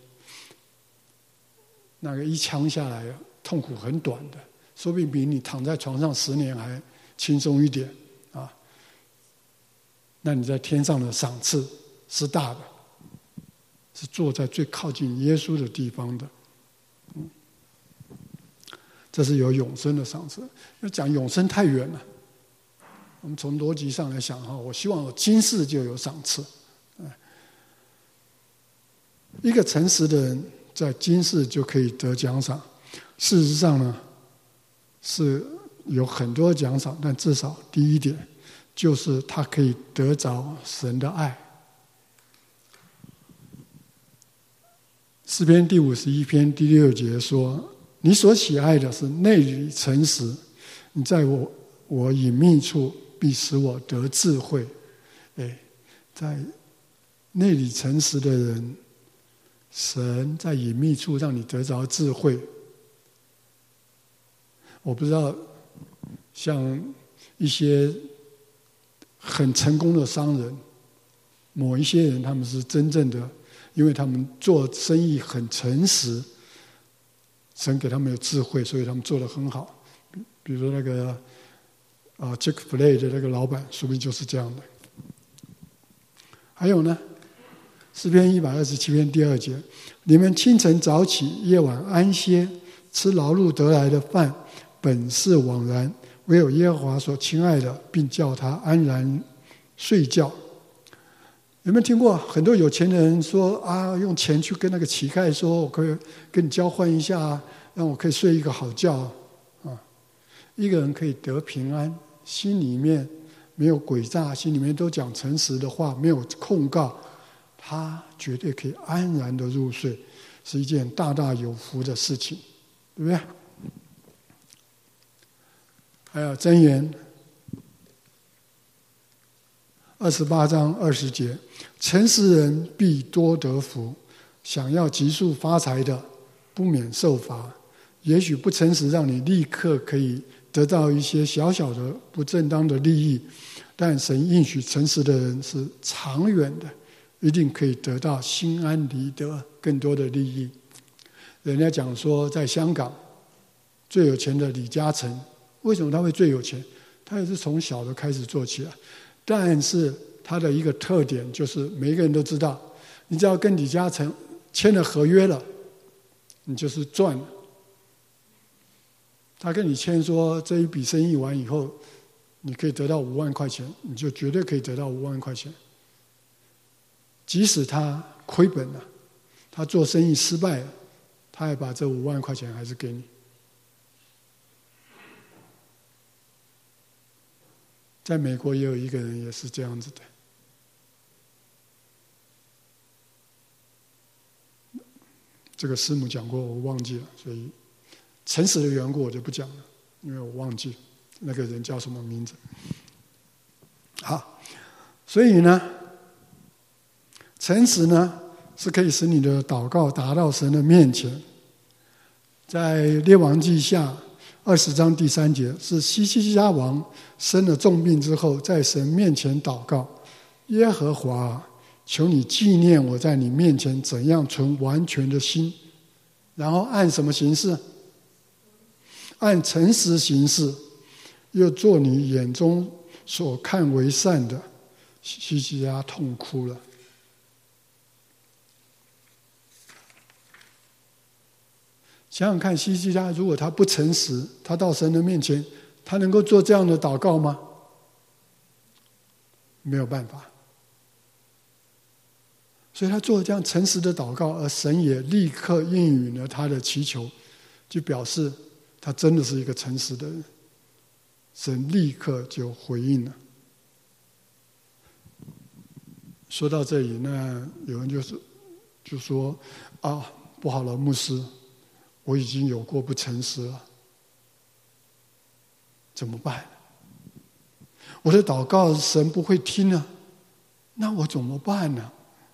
Speaker 1: 那个一枪下来，痛苦很短的，说不定比你躺在床上10年还轻松一点啊。那你在天上的赏赐是大的，是坐在最靠近耶稣的地方的。这是有永生的赏赐。要讲永生太远了，我们从逻辑上来想哈，我希望我今世就有赏赐。一个诚实的人在今世就可以得奖赏。事实上呢，是有很多奖赏，但至少第一点就是他可以得着神的爱。诗篇第51篇第6节说：“你所喜爱的是内里诚实，你在我隐秘处必使我得智慧。”在内里诚实的人，神在隐秘处让你得着智慧。我不知道，像一些很成功的商人，某一些人他们是真正的，因为他们做生意很诚实，神给他们有智慧，所以他们做得很好。比如说那个Chick-fil-A 的那个老板，说不定就是这样的。还有呢，诗篇127篇第2节：“你们清晨早起，夜晚安歇，吃劳碌得来的饭，本是枉然，唯有耶和华所亲爱的，并叫他安然睡觉。”有没有听过很多有钱人说啊，用钱去跟那个乞丐说，我可以跟你交换一下，让我可以睡一个好觉啊？一个人可以得平安，心里面没有诡诈，心里面都讲诚实的话，没有控告，他绝对可以安然的入睡，是一件大大有福的事情，对不对？还有箴言28章20节：“诚实人必多得福，想要急速发财的，不免受罚。”也许不诚实让你立刻可以得到一些小小的不正当的利益，但神应许诚实的人是长远的，一定可以得到心安理得更多的利益。人家讲说，在香港最有钱的李嘉诚，为什么他会最有钱？他也是从小的开始做起来，但是他的一个特点就是每一个人都知道，你只要跟李嘉诚签了合约了，你就是赚了。他跟你签说这一笔生意完以后，你可以得到5万块钱，你就绝对可以得到5万块钱。即使他亏本了，他做生意失败了，他也把这5万块钱还是给你。在美国也有一个人也是这样子的。这个师母讲过，我忘记了，所以诚实的缘故我就不讲了，因为我忘记那个人叫什么名字。好，所以呢，诚实呢是可以使你的祷告达到神的面前。在列王记下20章第3节，是希西家王生了重病之后，在神面前祷告：“耶和华，求你纪念我在你面前怎样存完全的心。”然后按什么形式？按诚实行事，又做你眼中所看为善的。希西家痛哭了。想想看，希西家如果他不诚实，他到神的面前，他能够做这样的祷告吗？没有办法。所以他做了这样诚实的祷告，而神也立刻应允了他的祈求，就表示他真的是一个诚实的人。神立刻就回应了。 说到这里，那有人就说啊，不好了，牧师，我已经有过不诚实了，怎么办？我的祷告神不会听啊，那我怎么办呢？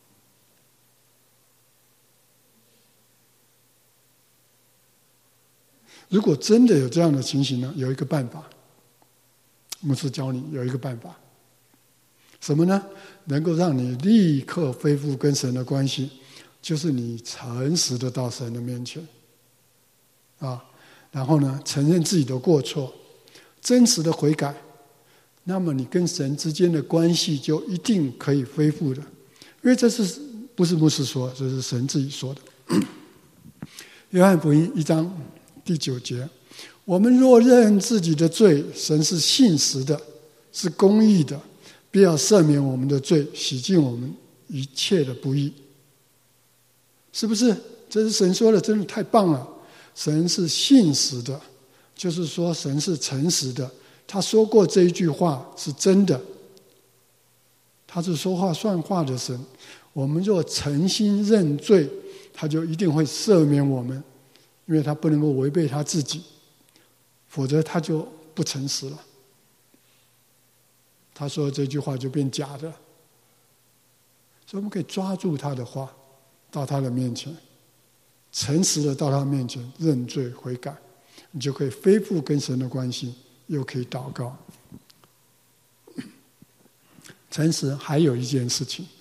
Speaker 1: 如果真的有这样的情形呢，有一个办法，牧师教你有一个办法，什么呢？能够让你立刻恢复跟神的关系，就是你诚实的到神的面前，然后呢，承认自己的过错，真实的悔改，那么你跟神之间的关系就一定可以恢复的，因为这是不是牧师说，这是神自己说的。约翰福音1章第9节，我们若认自己的罪，神是信实的，是公义的，必要赦免我们的罪，洗净我们一切的不义。是不是？这是神说的，真的太棒了。神是信实的，就是说神是诚实的，他说过这一句话是真的，他是说话算话的神。我们若诚心认罪，他就一定会赦免我们，因为他不能够违背他自己，否则他就不诚实了。他说这句话就变假的，所以我们可以抓住他的话，到他的面前，诚实的到他面前认罪悔改，你就可以恢复跟神的关系，又可以祷告。诚实还有一件事情，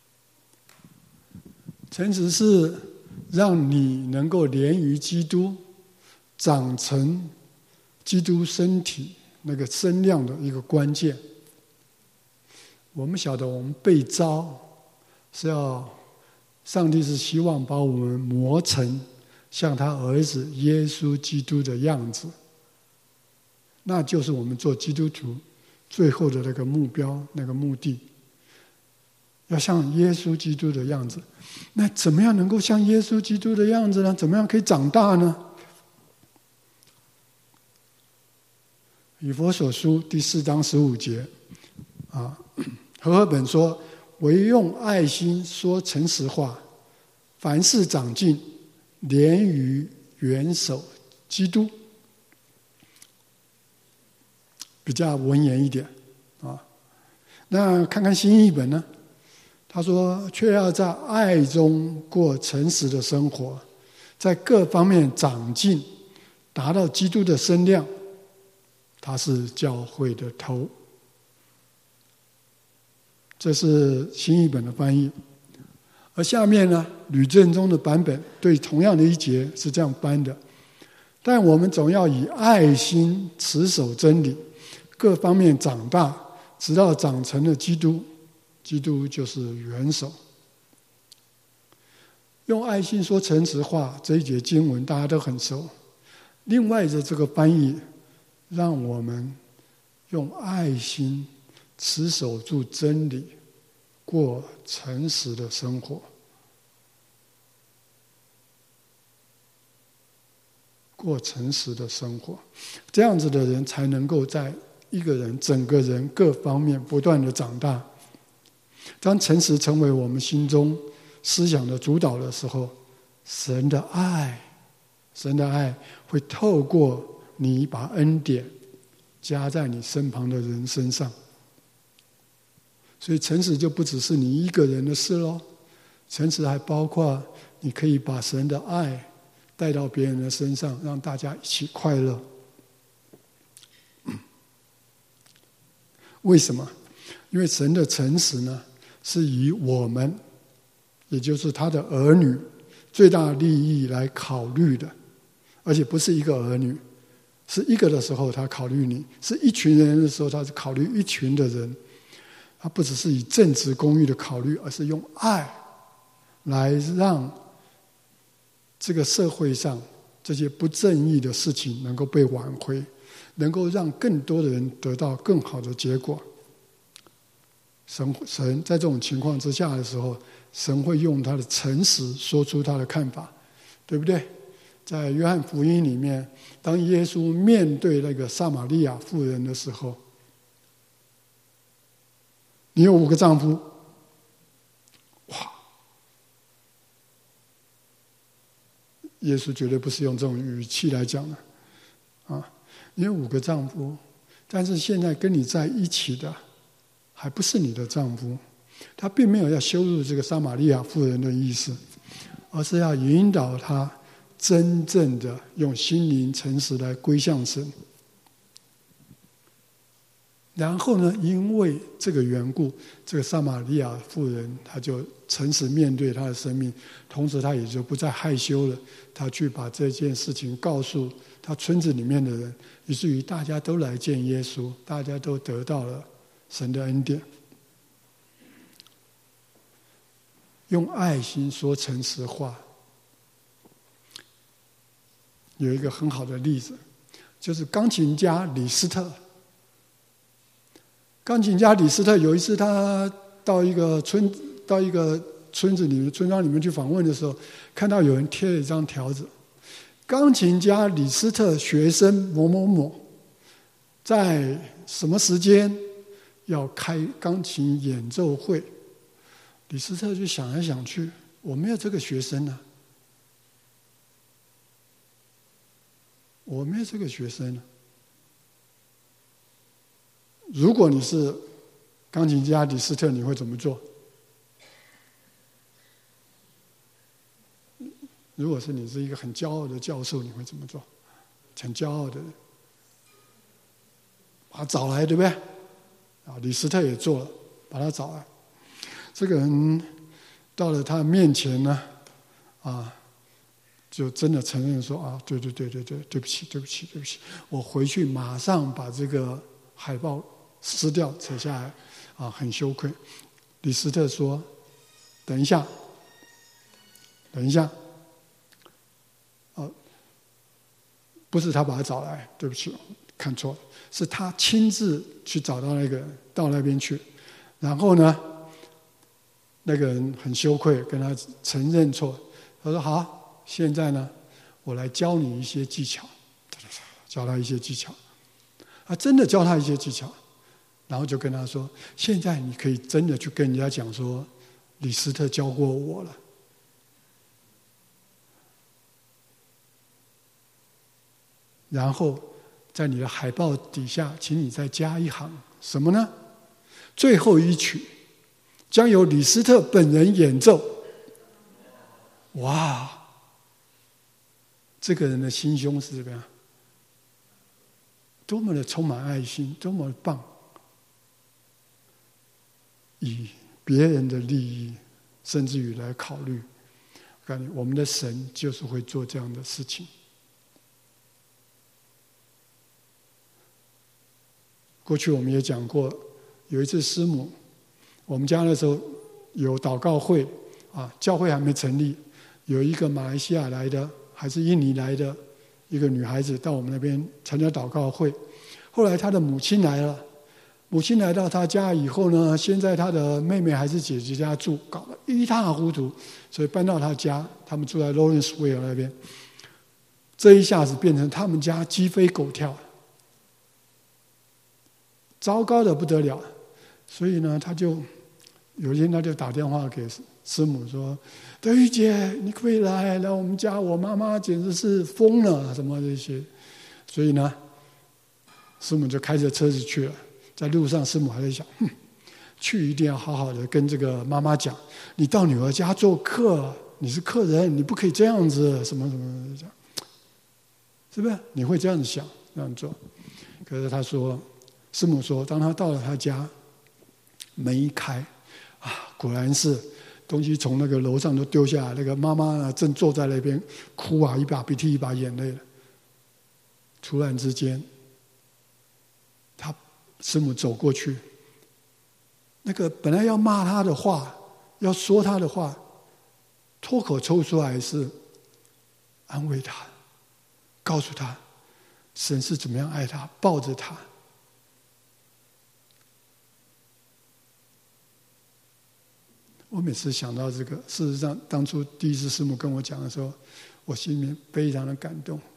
Speaker 1: 诚实是让你能够连于基督，长成基督身体那个身量的一个关键。我们晓得我们被召是要，上帝是希望把我们磨成像他儿子耶稣基督的样子，那就是我们做基督徒最后的那个目标，那个目的，要像耶稣基督的样子。那怎么样能够像耶稣基督的样子呢？怎么样可以长大呢？以弗所书第4章15节和合本说，唯用爱心说诚实话，凡事长进，连于元首基督。比较文言一点那看看新译本呢，他说却要在爱中过诚实的生活，在各方面长进，达到基督的身量，他是教会的头。这是新译本的翻译。而下面呢，吕正中的版本对同样的一节是这样翻的，但我们总要以爱心持守真理，各方面长大，直到长成了基督，基督就是元首。用爱心说诚实话，这一节经文大家都很熟。另外的这个翻译，让我们用爱心持守住真理，过诚实的生活，过诚实的生活，这样子的人才能够在一个人整个人各方面不断的长大。当诚实成为我们心中思想的主导的时候，神的爱会透过你把恩典加在你身旁的人身上。所以诚实就不只是你一个人的事咯，诚实还包括你可以把神的爱带到别人的身上，让大家一起快乐。为什么？因为神的诚实呢，是以我们，也就是他的儿女最大的利益来考虑的，而且不是一个儿女，是一个的时候他考虑你，是一群人的时候他是考虑一群的人。他不只是以正直公义的考虑，而是用爱来让这个社会上这些不正义的事情能够被挽回，能够让更多的人得到更好的结果。神在这种情况之下的时候，神会用他的诚实说出他的看法，对不对？在约翰福音里面，当耶稣面对那个撒玛利亚妇人的时候，你有5个丈夫， 耶稣绝对不是用这种语气来讲的啊。你有5个丈夫，但是现在跟你在一起的还不是你的丈夫。他并没有要羞辱这个撒玛利亚妇人的意思，而是要引导他真正的用心灵诚实来归向神。然后呢，因为这个缘故，这个撒玛利亚妇人她就诚实面对她的生命，同时她也就不再害羞了，她去把这件事情告诉她村子里面的人，以至于大家都来见耶稣，大家都得到了神的恩典。用爱心说诚实话，有一个很好的例子，就是钢琴家李斯特。钢琴家李斯特有一次，他到一个村子里面、村庄里面去访问的时候，看到有人贴了一张条子：钢琴家李斯特学生某某某，在什么时间要开钢琴演奏会。李斯特就想来想去，我没有这个学生啊，我没有这个学生啊。如果你是钢琴家李斯特，你会怎么做？如果是你是一个很骄傲的教授，你会怎么做？很骄傲的人，把他找来，对不对？啊，李斯特也做了，把他找来。这个人到了他面前呢，就真的承认说啊，对不起，我回去马上把这个海报撕掉扯下来，很羞愧。李斯特说：“等一下，不是他把他找来，对不起，看错了，是他亲自去找到那个人，到那边去，然后呢，那个人很羞愧，跟他承认错。他说：好，现在呢，我来教你一些技巧，教他一些技巧。他真的教他一些技巧。”然后就跟他说：“现在你可以真的去跟人家讲说，李斯特教过我了。”然后在你的海报底下，请你再加一行什么呢？最后一曲将由李斯特本人演奏。哇！这个人的心胸是怎么样？多么的充满爱心，多么的棒！以别人的利益，甚至于来考虑，我们的神就是会做这样的事情。过去我们也讲过，有一次师母，我们家那时候有祷告会教会还没成立，有一个马来西亚来的还是印尼来的一个女孩子到我们那边参加祷告会，后来她的母亲来了。母亲来到他家以后呢，先在他的妹妹还是姐姐家住，搞得一塌糊涂，所以搬到他家，他们住在 Lawrenceville 那边。这一下子变成他们家鸡飞狗跳，糟糕的不得了。所以呢，有一天他就打电话给师母说：“德玉姐，你可不可以来我们家？我妈妈简直是疯了，什么这些。”所以呢，师母就开着车子去了。在路上，师母还在想，去一定要好好的跟这个妈妈讲，你到女儿家做客，你是客人，你不可以这样子，什么什么这样，是不是？你会这样子想，这样做。可是师母说，当他到了他家，门一开，果然是东西从那个楼上都丢下来，那个妈妈呢正坐在那边哭一把鼻涕一把眼泪的。突然之间，师母走过去，那个本来要骂他的话，要说他的话，脱口抽出来是安慰他，告诉他神是怎么样爱他，抱着他。我每次想到这个，事实上当初第一次师母跟我讲的时候，我心里面非常的感动。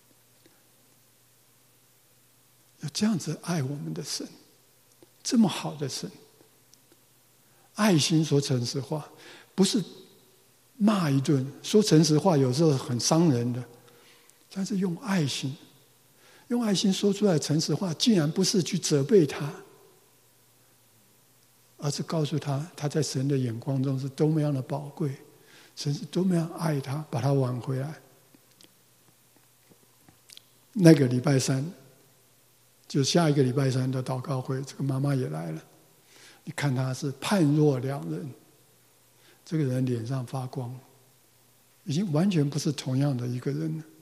Speaker 1: 有这样子爱我们的神，这么好的神，爱心说诚实话，不是骂一顿，说诚实话有时候很伤人的，但是用爱心说出来诚实话，竟然不是去责备他，而是告诉他，他在神的眼光中是多么样的宝贵，神是多么样爱他，把他挽回来。那个礼拜三，就下一个礼拜三的祷告会，这个妈妈也来了。你看他是判若两人，这个人脸上发光，已经完全不是同样的一个人了。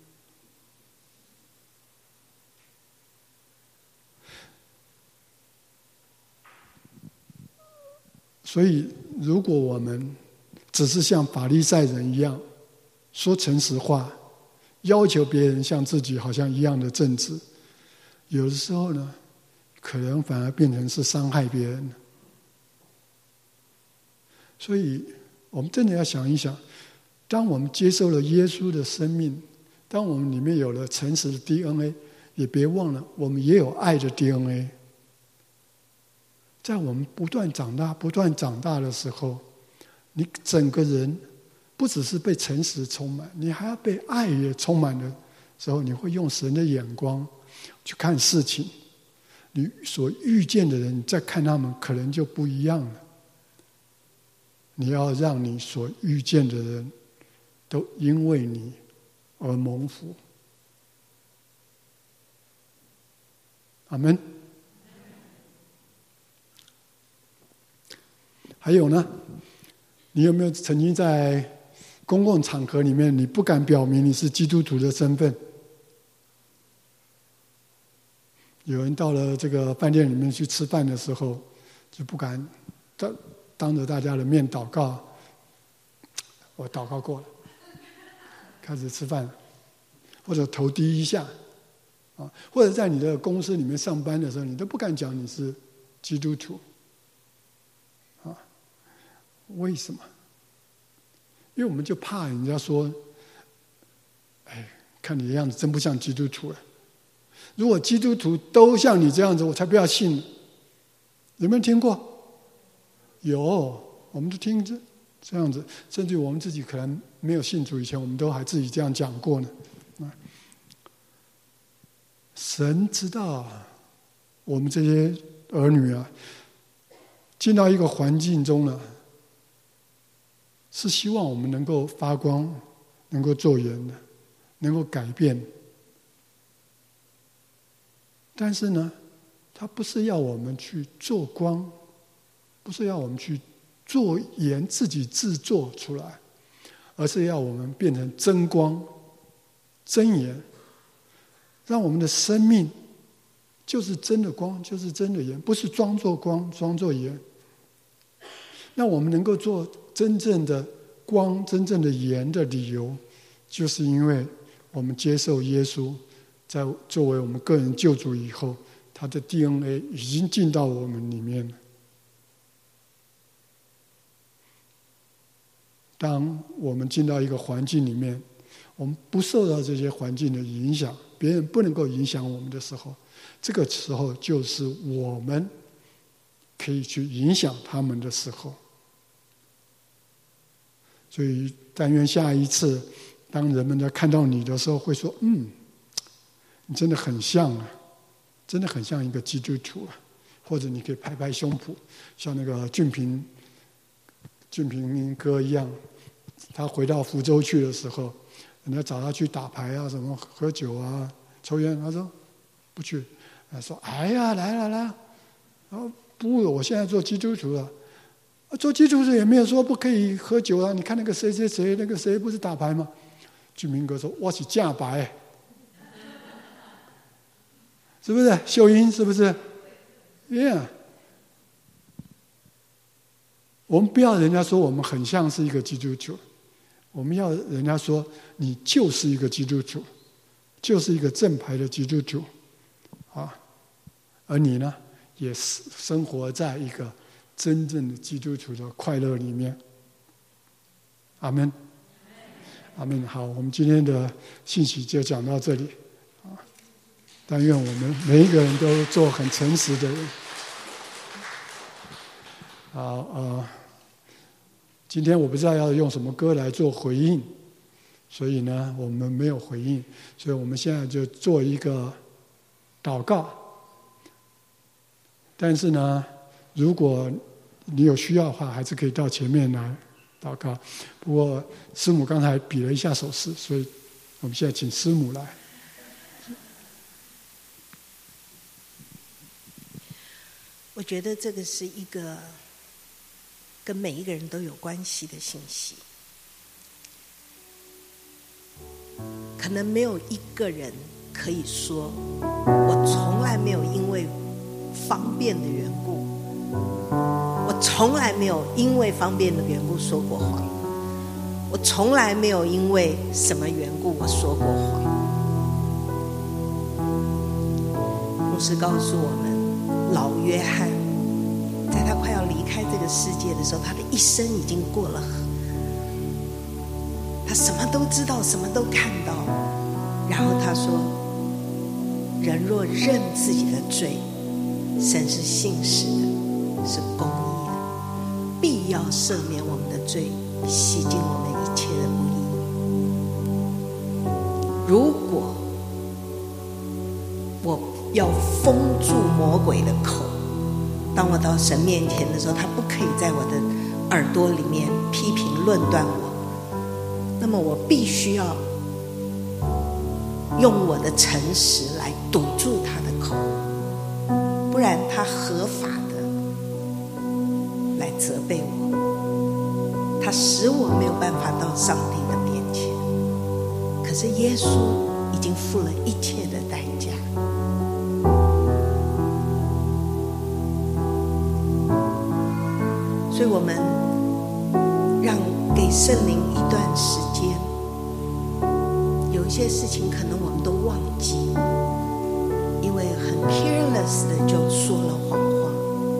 Speaker 1: 所以，如果我们只是像法利赛人一样说诚实话，要求别人像自己好像一样的正直，有的时候呢，可能反而变成是伤害别人。所以我们真的要想一想，当我们接受了耶稣的生命，当我们里面有了诚实的 DNA， 也别忘了我们也有爱的 DNA。在我们不断长大的时候，你整个人不只是被诚实充满，你还要被爱也充满的时候，你会用神的眼光去看事情。你所遇见的人，你再看他们可能就不一样了。你要让你所遇见的人都因为你而蒙福。阿们。还有呢，你有没有曾经在公共场合里面，你不敢表明你是基督徒的身份？有人到了这个饭店里面去吃饭的时候，就不敢当着大家的面祷告。我祷告过了，开始吃饭了，或者头低一下，或者在你的公司里面上班的时候，你都不敢讲你是基督徒。为什么？因为我们就怕人家说，哎，看你的样子真不像基督徒了。如果基督徒都像你这样子，我才不要信了。有没有听过？有，我们都听这样子，甚至我们自己可能没有信主以前，我们都还自己这样讲过呢。神知道我们这些儿女啊，进到一个环境中了，是希望我们能够发光，能够做盐的，能够改变。但是呢，他不是要我们去做光，不是要我们去做盐自己制作出来，而是要我们变成真光、真盐，让我们的生命就是真的光，就是真的盐，不是装作光、装作盐。那我们能够做真正的光、真正的盐的理由，就是因为我们接受耶稣在作为我们个人救主以后，他的 DNA 已经进到我们里面了。当我们进到一个环境里面，我们不受到这些环境的影响，别人不能够影响我们的时候，这个时候就是我们可以去影响他们的时候。所以但愿下一次当人们在看到你的时候会说，你真的很像啊，真的很像一个基督徒啊。或者你可以拍拍胸脯，像那个俊平哥一样，他回到福州去的时候，人家找他去打牌啊，什么喝酒啊、抽烟，他说不去。他说哎呀，来，然后不，我现在做基督徒了。做基督徒也没有说不可以喝酒啊！你看那个谁，那个谁不是打牌吗？俊明哥说我是假白，是不是？秀英是不是 ？Yeah， 我们不要人家说我们很像是一个基督徒，我们要人家说你就是一个基督徒，就是一个正牌的基督徒，而你呢，也生活在一个真正的基督徒的快乐里面。阿们，阿们。好，我们今天的信息就讲到这里。但愿我们每一个人都做很诚实的人。 今天我不知道要用什么歌来做回应，所以呢，我们没有回应，所以我们现在就做一个祷告。但是呢，如果你有需要的话，还是可以到前面来祷告。不过师母刚才比了一下手势，所以我们现在请师母来。
Speaker 2: 我觉得这个是一个跟每一个人都有关系的信息。可能没有一个人可以说，我从来没有因为方便的缘故，我从来没有因为方便的缘故说过谎，我从来没有因为什么缘故我说过谎。牧师告诉我们，老约翰在他快要离开这个世界的时候，他的一生已经过了，他什么都知道，什么都看到。然后他说，人若认自己的罪，神是信实的，是公义的，必要赦免我们的罪，洗净我们一切的不义。如果我要封住魔鬼的口，当我到神面前的时候，他不可以在我的耳朵里面批评论断我，那么我必须要用我的诚实来堵住他的口，不然他合法的来责备我，他使我没有办法到上帝的面前。可是耶稣已经付了一切的代价。所以我们让给圣灵一段时间，有一些事情可能我们都忘记，因为很 careless 的就说了谎话。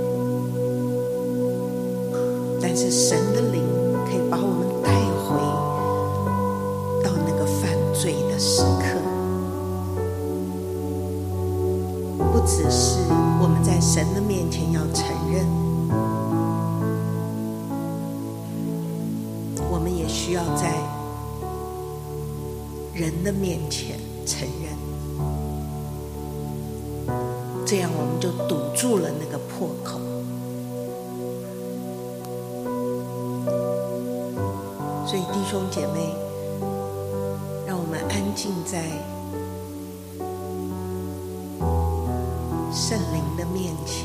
Speaker 2: 但是神的灵可以把我们带回到那个犯罪的时刻，不只是我们在神的面前要承认，我们也需要在人的面前承认，这样我们就堵住了那个破口。所以弟兄姐妹，让我们安静在圣灵的面前。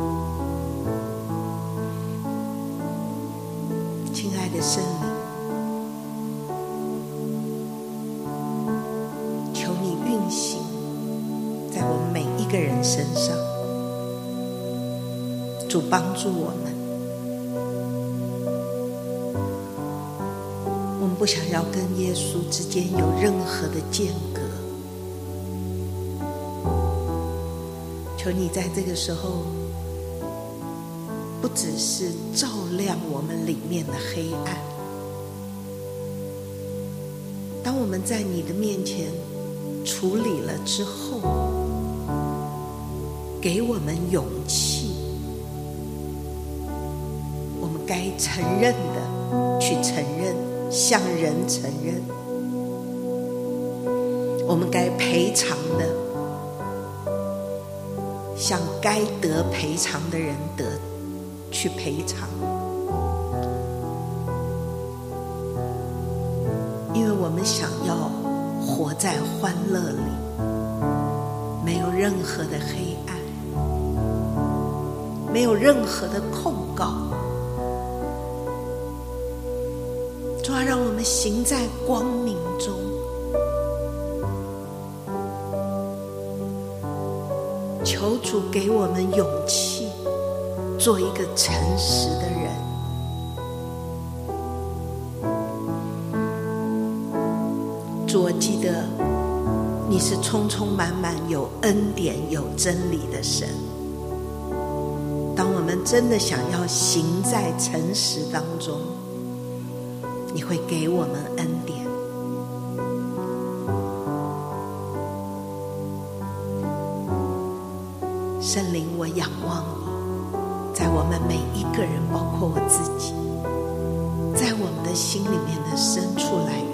Speaker 2: 亲爱的圣灵，求你运行在我们每一个人身上。主帮助我们，我们不想要跟耶稣之间有任何的间隔。求你在这个时候，不只是照亮我们里面的黑暗，当我们在你的面前处理了之后，给我们勇气，我们该承认的去承认，向人承认，我们该赔偿的向该得赔偿的人去赔偿。因为我们想要活在欢乐里，没有任何的黑暗，没有任何的控告。主啊，让我们行在光明中。求主给我们勇气，做一个诚实的人。主，我记得你是充充满满有恩典有真理的神。当我们真的想要行在诚实当中，你会给我们恩典。圣灵，我仰望你，在我们每一个人，包括我自己，在的心里面的深处来